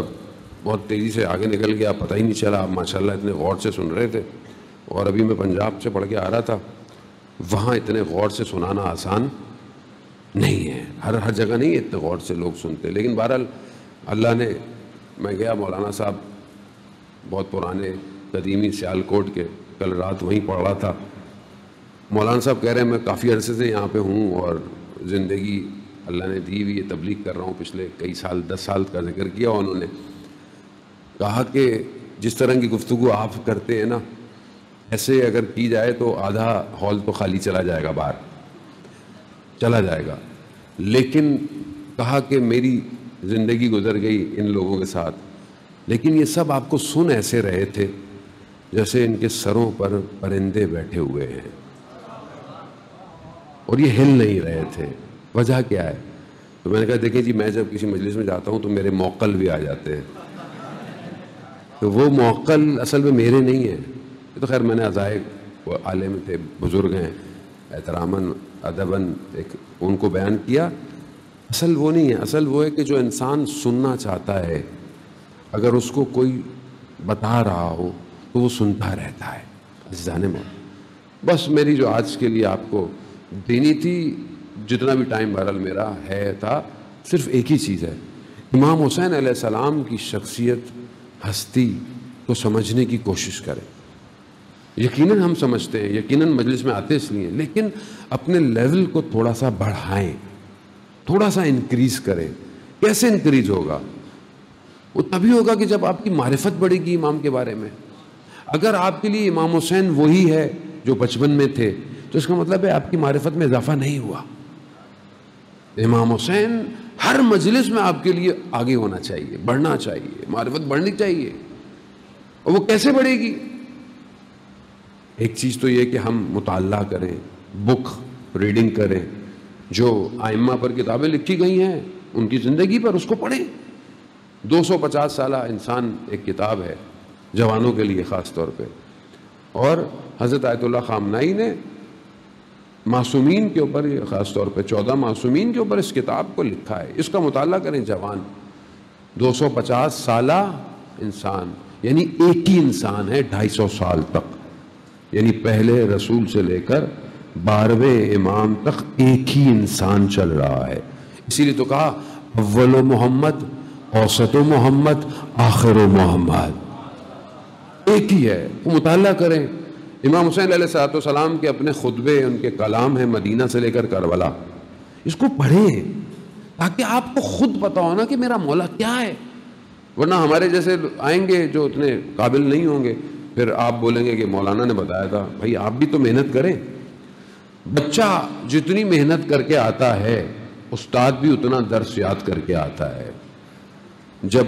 A: بہت تیزی سے آگے نکل گیا, پتہ ہی نہیں چلا. آپ ماشاءاللہ اتنے غور سے سن رہے تھے, اور ابھی میں پنجاب سے پڑھ کے آ رہا تھا, وہاں اتنے غور سے سنانا آسان نہیں ہے, ہر ہر جگہ نہیں اتنے غور سے لوگ سنتے. لیکن بہرحال اللہ نے, میں گیا مولانا صاحب بہت پرانے قدیمی سیالکوٹ کے, کل رات وہیں پڑھ رہا تھا. مولانا صاحب کہہ رہے ہیں میں کافی عرصے سے یہاں پہ ہوں اور زندگی اللہ نے دی ہوئی یہ تبلیغ کر رہا ہوں, پچھلے کئی سال دس سال کا ذکر کیا. انہوں نے کہا کہ جس طرح کی گفتگو آپ کرتے ہیں نا, ایسے اگر کی جائے تو آدھا ہال تو خالی چلا جائے گا, باہر چلا جائے گا. لیکن کہا کہ میری زندگی گزر گئی ان لوگوں کے ساتھ, لیکن یہ سب آپ کو سن ایسے رہے تھے جیسے ان کے سروں پر پرندے بیٹھے ہوئے ہیں, اور یہ ہل نہیں رہے تھے. وجہ کیا ہے؟ تو میں نے کہا دیکھیں جی, میں جب کسی مجلس میں جاتا ہوں تو میرے موکل بھی آ جاتے ہیں, تو وہ موکل اصل میں میرے نہیں ہیں. تو خیر میں نے عزائق وہ عالم تھے, بزرگ ہیں, احتراماً ادباً ایک ان کو بیان کیا. اصل وہ نہیں ہے, اصل وہ ہے کہ جو انسان سننا چاہتا ہے اگر اس کو کوئی بتا رہا ہو تو وہ سنتا رہتا ہے. جانے میں بس میری جو آج کے لیے آپ کو دینی تھی, جتنا بھی ٹائم بہرحال میرا ہے تھا, صرف ایک ہی چیز ہے, امام حسین علیہ السلام کی شخصیت ہستی کو سمجھنے کی کوشش کریں. یقیناً ہم سمجھتے ہیں, یقیناً مجلس میں آتے اس لیے, لیکن اپنے لیول کو تھوڑا سا بڑھائیں, تھوڑا سا انکریز کریں. کیسے انکریز ہوگا؟ وہ تبھی ہوگا کہ جب آپ کی معرفت بڑھے گی امام کے بارے میں. اگر آپ کے لیے امام حسین وہی ہے جو بچپن میں تھے تو اس کا مطلب ہے آپ کی معرفت میں اضافہ نہیں ہوا. امام حسین ہر مجلس میں آپ کے لیے آگے ہونا چاہیے, بڑھنا چاہیے, معرفت بڑھنی چاہیے. اور وہ کیسے بڑھے گی؟ ایک چیز تو یہ کہ ہم مطالعہ کریں, بک ریڈنگ کریں, جو ائمہ پر کتابیں لکھی گئی ہیں ان کی زندگی پر, اس کو پڑھیں. دو سو پچاس سالہ انسان ایک کتاب ہے جوانوں کے لیے خاص طور پہ, اور حضرت آیت اللہ خامنائی نے معصومین کے اوپر, خاص طور پہ چودہ معصومین کے اوپر اس کتاب کو لکھا ہے. اس کا مطالعہ کریں جوان. دو سو پچاس سالہ انسان, یعنی ایک ہی انسان ہے ڈھائی سو سال تک, یعنی پہلے رسول سے لے کر بارہویں امام تک ایک ہی انسان چل رہا ہے. اسی لیے تو کہا اول و محمد, اوسط و محمد, آخر و محمد, ایک ہی ہے. وہ مطالعہ کریں. امام حسین علیہ السلام کے اپنے خطبے, ان کے کلام ہیں مدینہ سے لے کر کربلا, اس کو پڑھیں تاکہ آپ کو خود پتا ہو نا کہ میرا مولا کیا ہے. ورنہ ہمارے جیسے آئیں گے جو اتنے قابل نہیں ہوں گے, پھر آپ بولیں گے کہ مولانا نے بتایا تھا. بھائی آپ بھی تو محنت کریں. بچہ جتنی محنت کر کے آتا ہے استاد بھی اتنا درس یاد کر کے آتا ہے. جب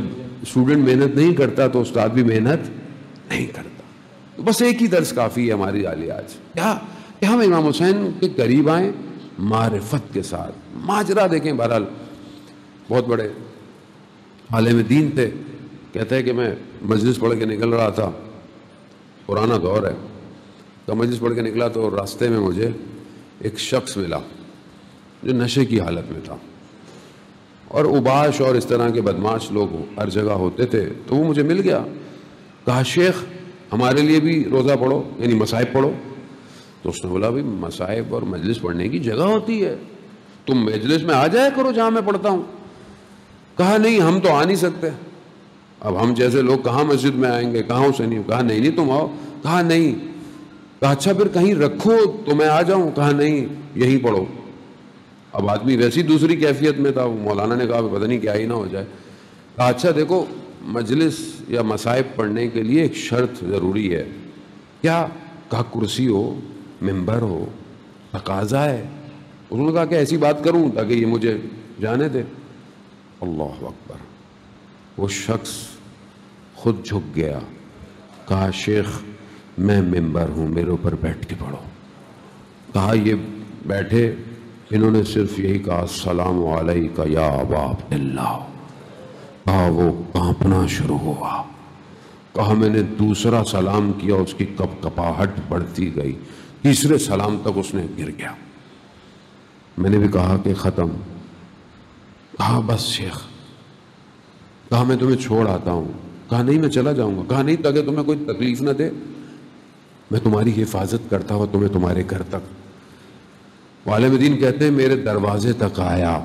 A: اسٹوڈنٹ محنت نہیں کرتا تو استاد بھی محنت نہیں کرتا. تو بس ایک ہی درس کافی ہے ہمارے لیے آج, کیا کہ ہم امام حسین کے قریب آئیں معرفت کے ساتھ. ماجرا دیکھیں, بہرحال بہت بڑے عالم دین تھے. کہتے ہیں کہ میں مجلس پڑھ کے نکل رہا تھا, پرانا دور ہے, تو مجلس پڑھ کے نکلا تو راستے میں مجھے ایک شخص ملا جو نشے کی حالت میں تھا, اور اوباش اور اس طرح کے بدماش لوگ ہر جگہ ہوتے تھے. تو وہ مجھے مل گیا, کہا شیخ ہمارے لیے بھی روزہ پڑھو, یعنی مصائب پڑھو. تو اس نے بولا بھائی مصائب اور مجلس پڑھنے کی جگہ ہوتی ہے, تم مجلس میں آ جایا کرو جہاں میں پڑھتا ہوں. کہا نہیں ہم تو آ نہیں سکتے, اب ہم جیسے لوگ کہاں مسجد میں آئیں گے, کہاں سے نہیں. کہا نہیں نہیں تم آؤ. کہا نہیں. کہا اچھا پھر کہیں رکھو تو میں آ جاؤں. کہا نہیں یہیں پڑھو. اب آدمی ویسی دوسری کیفیت میں تھا, مولانا نے کہا پتہ نہیں کیا ہی نہ ہو جائے. کہا اچھا دیکھو مجلس یا مصائب پڑھنے کے لیے ایک شرط ضروری ہے. کیا؟ کہا کرسی ہو, ممبر ہو, تقاضا ہے. انہوں نے کہا کہ ایسی بات کروں تاکہ یہ مجھے جانے دے. اللہ اکبر. وہ شخص خود جھک گیا, کہا شیخ میں ممبر ہوں, میرے اوپر بیٹھ کے پڑھو. کہا یہ بیٹھے, انہوں نے صرف یہی کہا السلام علیکہ یا ابا عبداللہ. کہا وہ کانپنا شروع ہوا. کہا میں نے دوسرا سلام کیا, اس کی کپ کپاہٹ بڑھتی گئی, تیسرے سلام تک اس نے گر گیا. میں نے بھی کہا کہ ختم. کہا بس شیخ. کہا میں تمہیں چھوڑ آتا ہوں. کہا نہیں میں چلا جاؤں گا. کہا نہیں تاکہ تمہیں کوئی تکلیف نہ دے, میں تمہاری حفاظت کرتا ہوں تمہیں تمہارے گھر تک. عالم دین کہتے ہیں میرے دروازے تک آیا,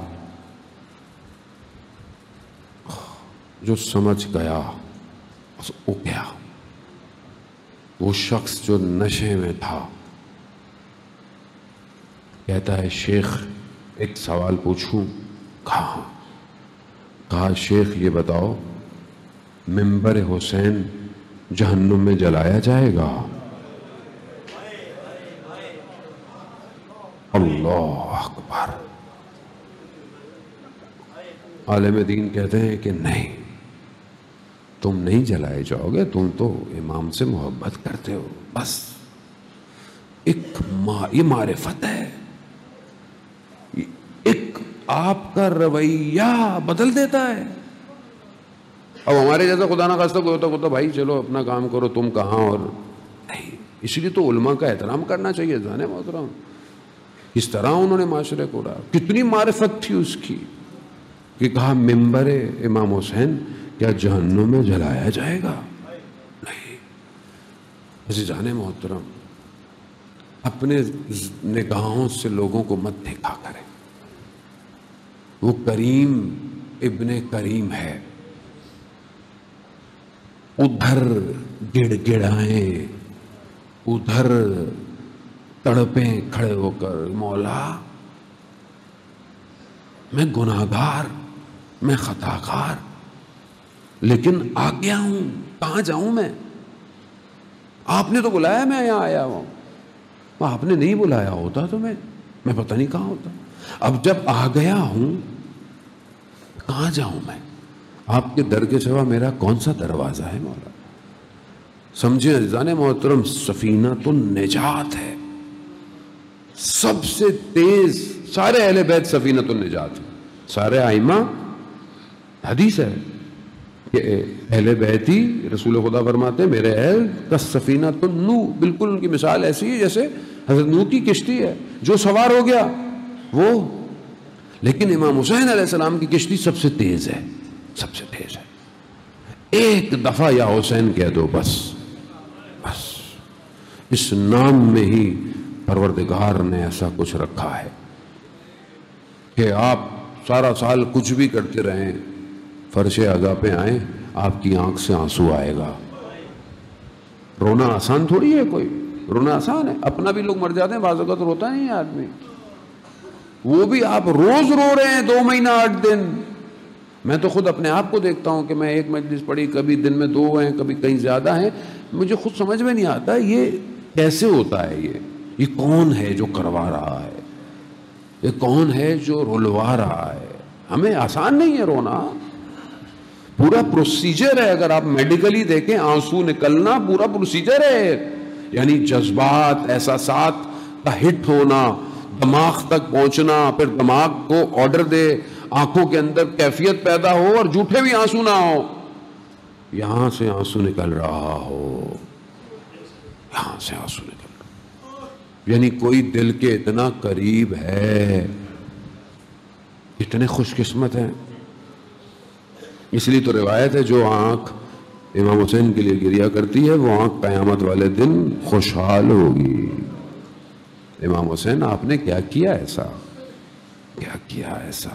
A: جو سمجھ گیا بس او گیا. وہ شخص جو نشے میں تھا کہتا ہے شیخ ایک سوال پوچھوں؟ کہا کہا شیخ یہ بتاؤ ممبر حسین جہنم میں جلایا جائے گا؟ اللہ اکبر. عالم دین کہتے ہیں کہ نہیں, تم نہیں جلائے جاؤ گے, تم تو امام سے محبت کرتے ہو. بس ایک یہ معرفت ہے, ایک آپ کا رویہ بدل دیتا ہے. اب ہمارے جیسا خدا نہ خواستہ کوئی ہوتا ہوتا بھائی چلو اپنا کام کرو, تم کہاں, اور نہیں. اس لیے تو علماء کا احترام کرنا چاہیے. جانے محترم اس طرح انہوں نے معاشرے کو رہا, کتنی معرفت تھی اس کی کہ کہا ممبر امام حسین کیا جہنم میں جلایا جائے گا؟ نہیں. اسے جانے محترم اپنے نگاہوں سے لوگوں کو مت دیکھا کریں. وہ کریم ابن کریم ہے, ادھر گڑ گڑائیں ادھر تڑپیں کھڑے ہو کر مولا میں گناہگار, میں خطاکار, لیکن آ گیا ہوں, کہاں جاؤں میں؟ آپ نے تو بلایا میں یہاں آیا ہوں, آپ نے نہیں بلایا ہوتا تو میں میں پتہ نہیں کہاں ہوتا. اب جب آ گیا ہوں کہاں جاؤں میں؟ آپ کے در کے سوا میرا کون سا دروازہ ہے مولا؟ سمجھیں عزیزان محترم, سفینۃ النجات ہے, سب سے تیز. سارے اہل بیت سفینۃ النجات, سارے ائمہ حدیث ہے کہ اہل بیت ہی رسول خدا فرماتے ہیں میرے اہل کا سفینۃ النو, بالکل ان کی مثال ایسی ہے جیسے حضرت نوح کی کشتی ہے, جو سوار ہو گیا وہ. لیکن امام حسین علیہ السلام کی کشتی سب سے تیز ہے, سب سے تیز ہے. ایک دفعہ یا حسین کہہ دو بس, بس اس نام میں ہی پروردگار نے ایسا کچھ رکھا ہے کہ آپ سارا سال کچھ بھی کرتے رہیں, فرش عزا پہ آئیں آپ کی آنکھ سے آنسو آئے گا. رونا آسان تھوڑی ہے, کوئی رونا آسان ہے. اپنا بھی لوگ مر جاتے ہیں, بعض اوقات روتا نہیں ہے آدمی, وہ بھی آپ روز رو رہے ہیں دو مہینہ آٹھ دن. میں تو خود اپنے آپ کو دیکھتا ہوں کہ میں ایک مجلس پڑھی, کبھی دن میں دو ہیں, کبھی کہیں زیادہ ہیں, مجھے خود سمجھ میں نہیں آتا یہ کیسے ہوتا ہے. یہ یہ کون ہے جو کروا رہا ہے, یہ کون ہے جو رلوا رہا ہے. ہمیں آسان نہیں ہے رونا, پورا پروسیجر ہے. اگر آپ میڈیکلی دیکھیں آنسو نکلنا پورا پروسیجر ہے. یعنی جذبات احساسات کا ہٹ ہونا, دماغ تک پہنچنا, پھر دماغ کو آرڈر دے آنکھوں کے اندر کیفیت پیدا ہو اور جھوٹے بھی آنسو نہ ہو. یہاں سے آنسو نکل رہا ہو, یہاں سے آنسو نکل رہا, یعنی کوئی دل کے اتنا قریب ہے. اتنے خوش قسمت ہیں. اس لیے تو روایت ہے جو آنکھ امام حسین کے لیے گریا کرتی ہے وہ آنکھ قیامت والے دن خوشحال ہوگی. امام حسین آپ نے کیا کیا ایسا, کیا کیا ایسا.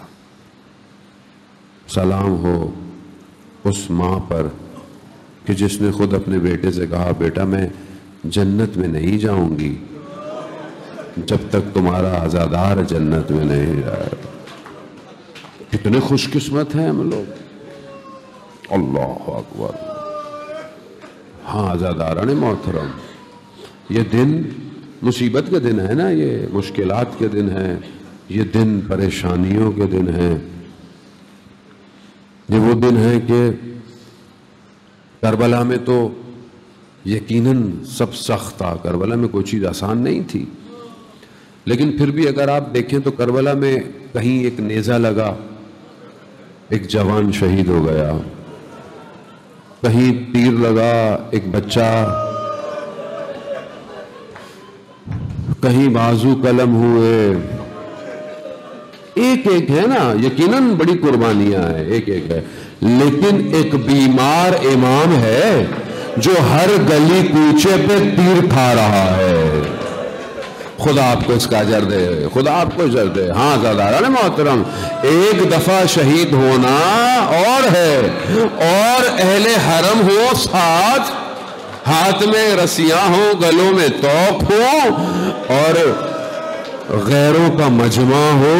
A: سلام ہو اس ماں پر کہ جس نے خود اپنے بیٹے سے کہا بیٹا میں جنت میں نہیں جاؤں گی جب تک تمہارا عزادار جنت میں نہیں جائے. کتنے خوش قسمت ہیں ہم لوگ. اللہ اکبر. ہاں عزاداران محترم, یہ دن مصیبت کے دن ہے نا, یہ مشکلات کے دن ہیں, یہ دن پریشانیوں کے دن ہیں. یہ وہ دن ہے کہ کربلا میں تو یقیناً سب سخت تھا, کربلا میں کوئی چیز آسان نہیں تھی, لیکن پھر بھی اگر آپ دیکھیں تو کربلا میں کہیں ایک نیزہ لگا, ایک جوان شہید ہو گیا, کہیں تیر لگا, ایک بچہ, کہیں بازو قلم ہوئے, ایک ایک ہے نا, یقیناً بڑی قربانیاں ہیں, ایک ایک ہے, لیکن ایک بیمار امام ہے جو ہر گلی کوچے پہ تیر کھا رہا ہے. خدا آپ کو اس کا اجر دے, خدا آپ کو اجر دے. ہاں عزاداران محترم, ایک دفعہ شہید ہونا اور ہے, اور اہل حرم ہو ساتھ, ہاتھ میں رسیاں ہوں, گلوں میں توق ہو, اور غیروں کا مجمع ہو.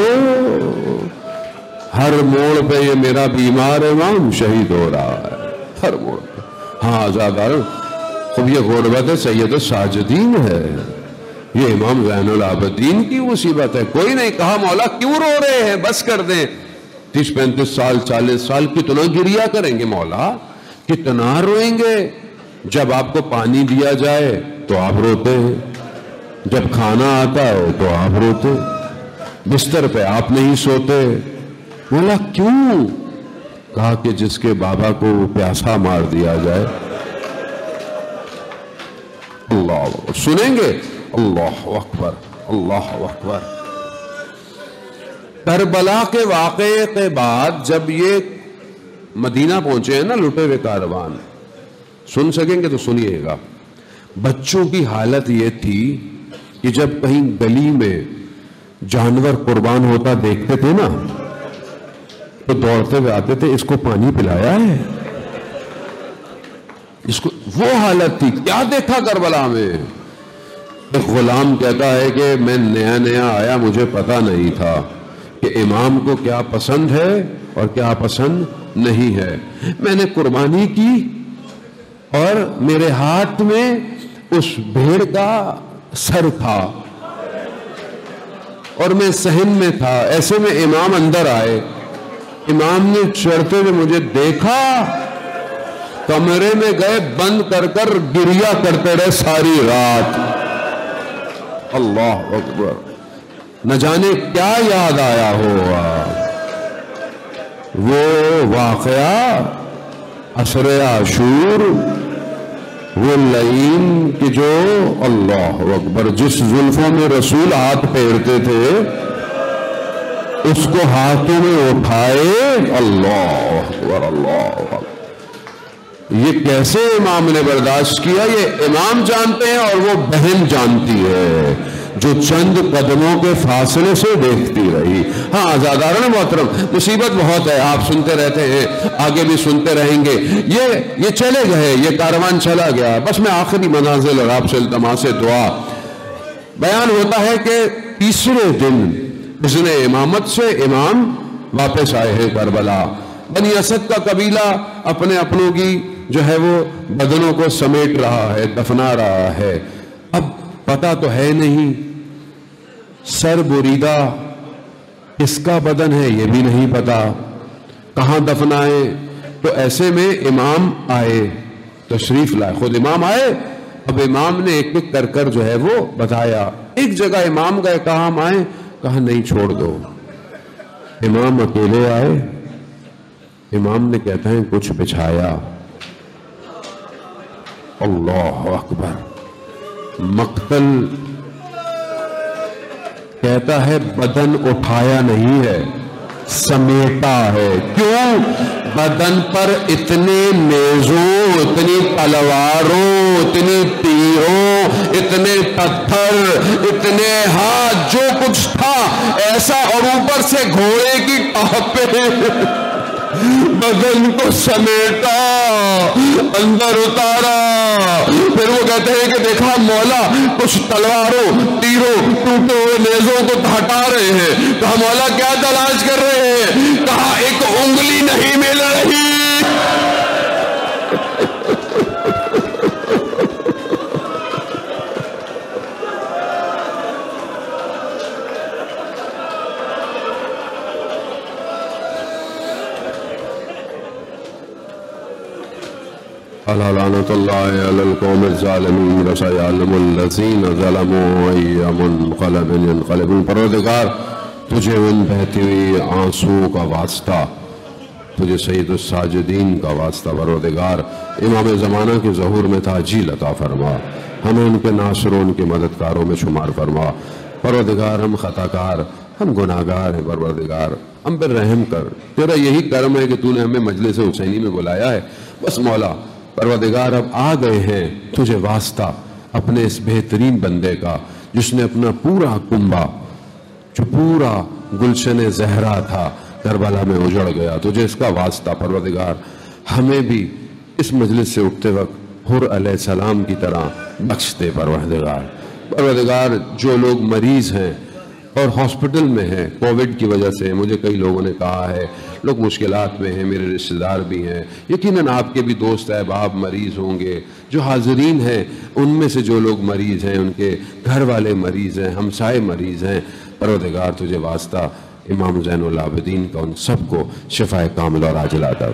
A: ہر موڑ پہ یہ میرا بیمار امام شہید ہو رہا ہے, ہر موڑ پہ. ہاں عزاداران, خب یہ غربت سید الساجدین ہے, یہ امام زین العابدین کی مصیبت ہے. کوئی نہیں کہا مولا کیوں رو رہے ہیں, بس کر دیں. تیس پینتیس سال چالیس سال کتنا گریا کریں گے مولا, کتنا روئیں گے. جب آپ کو پانی دیا جائے تو آپ روتے ہیں, جب کھانا آتا ہے تو آپ روتے, بستر پہ آپ نہیں سوتے. مولا کیوں؟ کہا کہ جس کے بابا کو پیاسا مار دیا جائے. اللہ سنیں گے, اللہ اکبر, اللہ اکبر. کربلا کے واقعے کے بعد جب یہ مدینہ پہنچے ہیں نا لٹے ہوئے کاروان, سن سکیں گے تو سنیے گا. بچوں کی حالت یہ تھی کہ جب کہیں گلی میں جانور قربان ہوتا دیکھتے تھے نا تو دوڑتے ہوئے آتے تھے, اس کو پانی پلایا ہے, اس کو. وہ حالت تھی. کیا دیکھا کربلا میں. ایک غلام کہتا ہے کہ میں نیا نیا آیا, مجھے پتا نہیں تھا کہ امام کو کیا پسند ہے اور کیا پسند نہیں ہے. میں نے قربانی کی اور میرے ہاتھ میں اس بھیڑ کا سر تھا اور میں صحن میں تھا. ایسے میں امام اندر آئے, امام نے چڑھتے ہوئے مجھے دیکھا, کمرے میں گئے, بند کر کر گریا کرتے رہے ساری رات. اللہ اکبر. نہ جانے کیا یاد آیا ہوگا. وہ واقعہ عصر عاشور, وہ لعین کہ جو اللہ اکبر جس زلفوں میں رسول ہاتھ پھیرتے تھے اس کو ہاتھوں میں اٹھائے. اللہ اکبر, اللہ اکبر. یہ کیسے امام نے برداشت کیا یہ امام جانتے ہیں اور وہ بہن جانتی ہے جو چند قدموں کے فاصلے سے دیکھتی رہی. ہاں عزاداران محترم, مصیبت بہت ہے, آپ سنتے رہتے ہیں, آگے بھی سنتے رہیں گے. یہ یہ چلے گئے, یہ کاروان چلا گیا. بس میں آخری منازل اور آپ سے التماس دعا. بیان ہوتا ہے کہ تیسرے دن حسن امامت سے امام واپس آئے ہیں کربلا. بنی اسد کا قبیلہ اپنے اپنوں کی جو ہے وہ بدنوں کو سمیٹ رہا ہے, دفنا رہا ہے. اب پتہ تو ہے نہیں سر بریدہ کس کا بدن ہے, یہ بھی نہیں پتا. کہاں دفنائیں, تو ایسے میں امام آئے، تشریف لائے، خود امام آئے. اب امام نے ایک ایک کر کر جو ہے وہ بتایا. ایک جگہ امام گئے، کہا ہم آئیں، کہا نہیں چھوڑ دو. امام اکیلے آئے، امام نے کہتے ہیں کچھ بچھایا. اللہ اکبر. مقتل کہتا ہے بدن اٹھایا نہیں ہے، سمیٹا ہے. کیوں؟ بدن پر اتنے نیزوں، اتنی تلواروں، اتنی تیروں، اتنے پتھر، اتنے ہاتھ، جو کچھ تھا ایسا، اور اوپر سے گھوڑے کی ٹاپیں، بدن کو سمیٹا، اندر اتارا. پھر وہ کہتے ہیں کہ دیکھا مولا کچھ تلواروں، تیروں، ٹوٹے ہوئے نیزوں کو ہٹا رہے ہیں. کہا مولا کیا تلاش کر رہے ہیں؟ کہا ایک انگلی نہیں مل رہی. الا لعنت اللہ علی القوم الظالمین وسیعلم الذین ظلموا ای منقلب ینقلبون. پروردگار تجھے ان بہتی ہوئی آنسو کا واسطہ، تجھے سید الساجدین کا واسطہ پروردگار امام زمانہ کے ظہور میں تاجیل عطا فرما. ہمیں ان کے ناصروں، ان کے مددگاروں میں شمار فرما. پروردگار ہم خطا کار، ہم گناہگار ہیں. پروردگار ہم پر رحم کر. تیرا یہی کرم ہے کہ تو نے ہمیں مجلس حسینی میں بلایا ہے. بس مولا پروردگار اب آ گئے ہیں تجھے واسطہ اپنے اس بہترین بندے کا، جس نے اپنا پورا کنبہ، جو پورا گلشن زہرا تھا کربلا میں اجڑ گیا، تجھے اس کا واسطہ پروردگار ہمیں بھی اس مجلس سے اٹھتے وقت حر علیہ السلام کی طرح بخش دے. پروردگار پروردگار جو لوگ مریض ہیں اور ہاسپٹل میں ہیں کووڈ کی وجہ سے، مجھے کئی لوگوں نے کہا ہے لوگ مشکلات میں ہیں، میرے رشتہ دار بھی ہیں، یقیناً آپ کے بھی دوست احباب مریض ہوں گے. جو حاضرین ہیں ان میں سے جو لوگ مریض ہیں، ان کے گھر والے مریض ہیں، ہمسائے مریض ہیں، پروردگار تجھے واسطہ امام زین العابدین کا ان سب کو شفائے کاملہ اور عاجلہ عطا.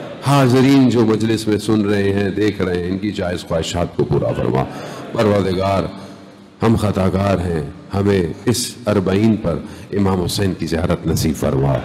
A: حاضرین جو مجلس میں سن رہے ہیں، دیکھ رہے ہیں، ان کی جائز خواہشات کو پورا فرما. پروردگار ہم خطا کار ہیں، ہمیں اس اربعین پر امام حسین کی زیارت نصیب فرما.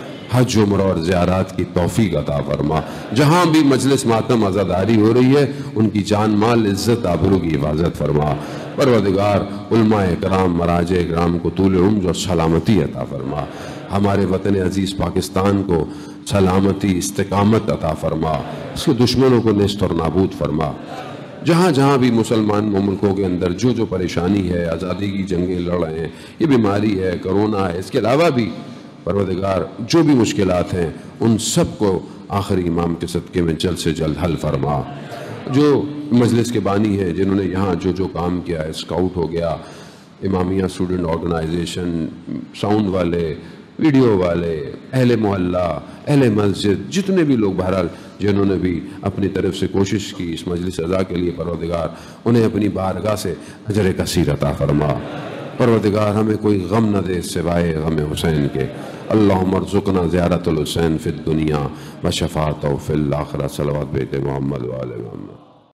A: حج عمرہ اور زیارات کی توفیق عطا فرما. جہاں بھی مجلس ماتم عزاداری ہو رہی ہے ان کی جان مال عزت آبرو کی حفاظت فرما. پروردگار علماء اکرام مراجع اکرام کو طول عمر اور سلامتی عطا فرما. ہمارے وطن عزیز پاکستان کو سلامتی استقامت عطا فرما. اس کے دشمنوں کو نیست اور نابود فرما. جہاں جہاں بھی مسلمان ملکوں کے اندر جو جو پریشانی ہے، آزادی کی جنگیں لڑ رہے ہیں، یہ بیماری ہے، کرونا ہے، اس کے علاوہ بھی پروردگار جو بھی مشکلات ہیں ان سب کو آخری امام کے صدقے میں جلد سے جلد حل فرما. جو مجلس کے بانی ہیں جنہوں نے یہاں جو جو کام کیا ہے، اسکاؤٹ ہو گیا، امامیہ اسٹوڈنٹ آرگنائزیشن، ساؤنڈ والے، ویڈیو والے، اہل محلہ، اہل مسجد، جتنے بھی لوگ بہرحال جنہوں نے بھی اپنی طرف سے کوشش کی اس مجلس اعزا کے لیے، پروردگار انہیں اپنی بارگاہ سے اجر کثیر عطا فرما. پروردگار ہمیں کوئی غم نہ دے سوائے غم حسین کے. اللہم ارزقنا زیارت الحسین فی الدنیا و شفاعتہ فی الآخرہ. صلوات بیت محمد و آل محمد.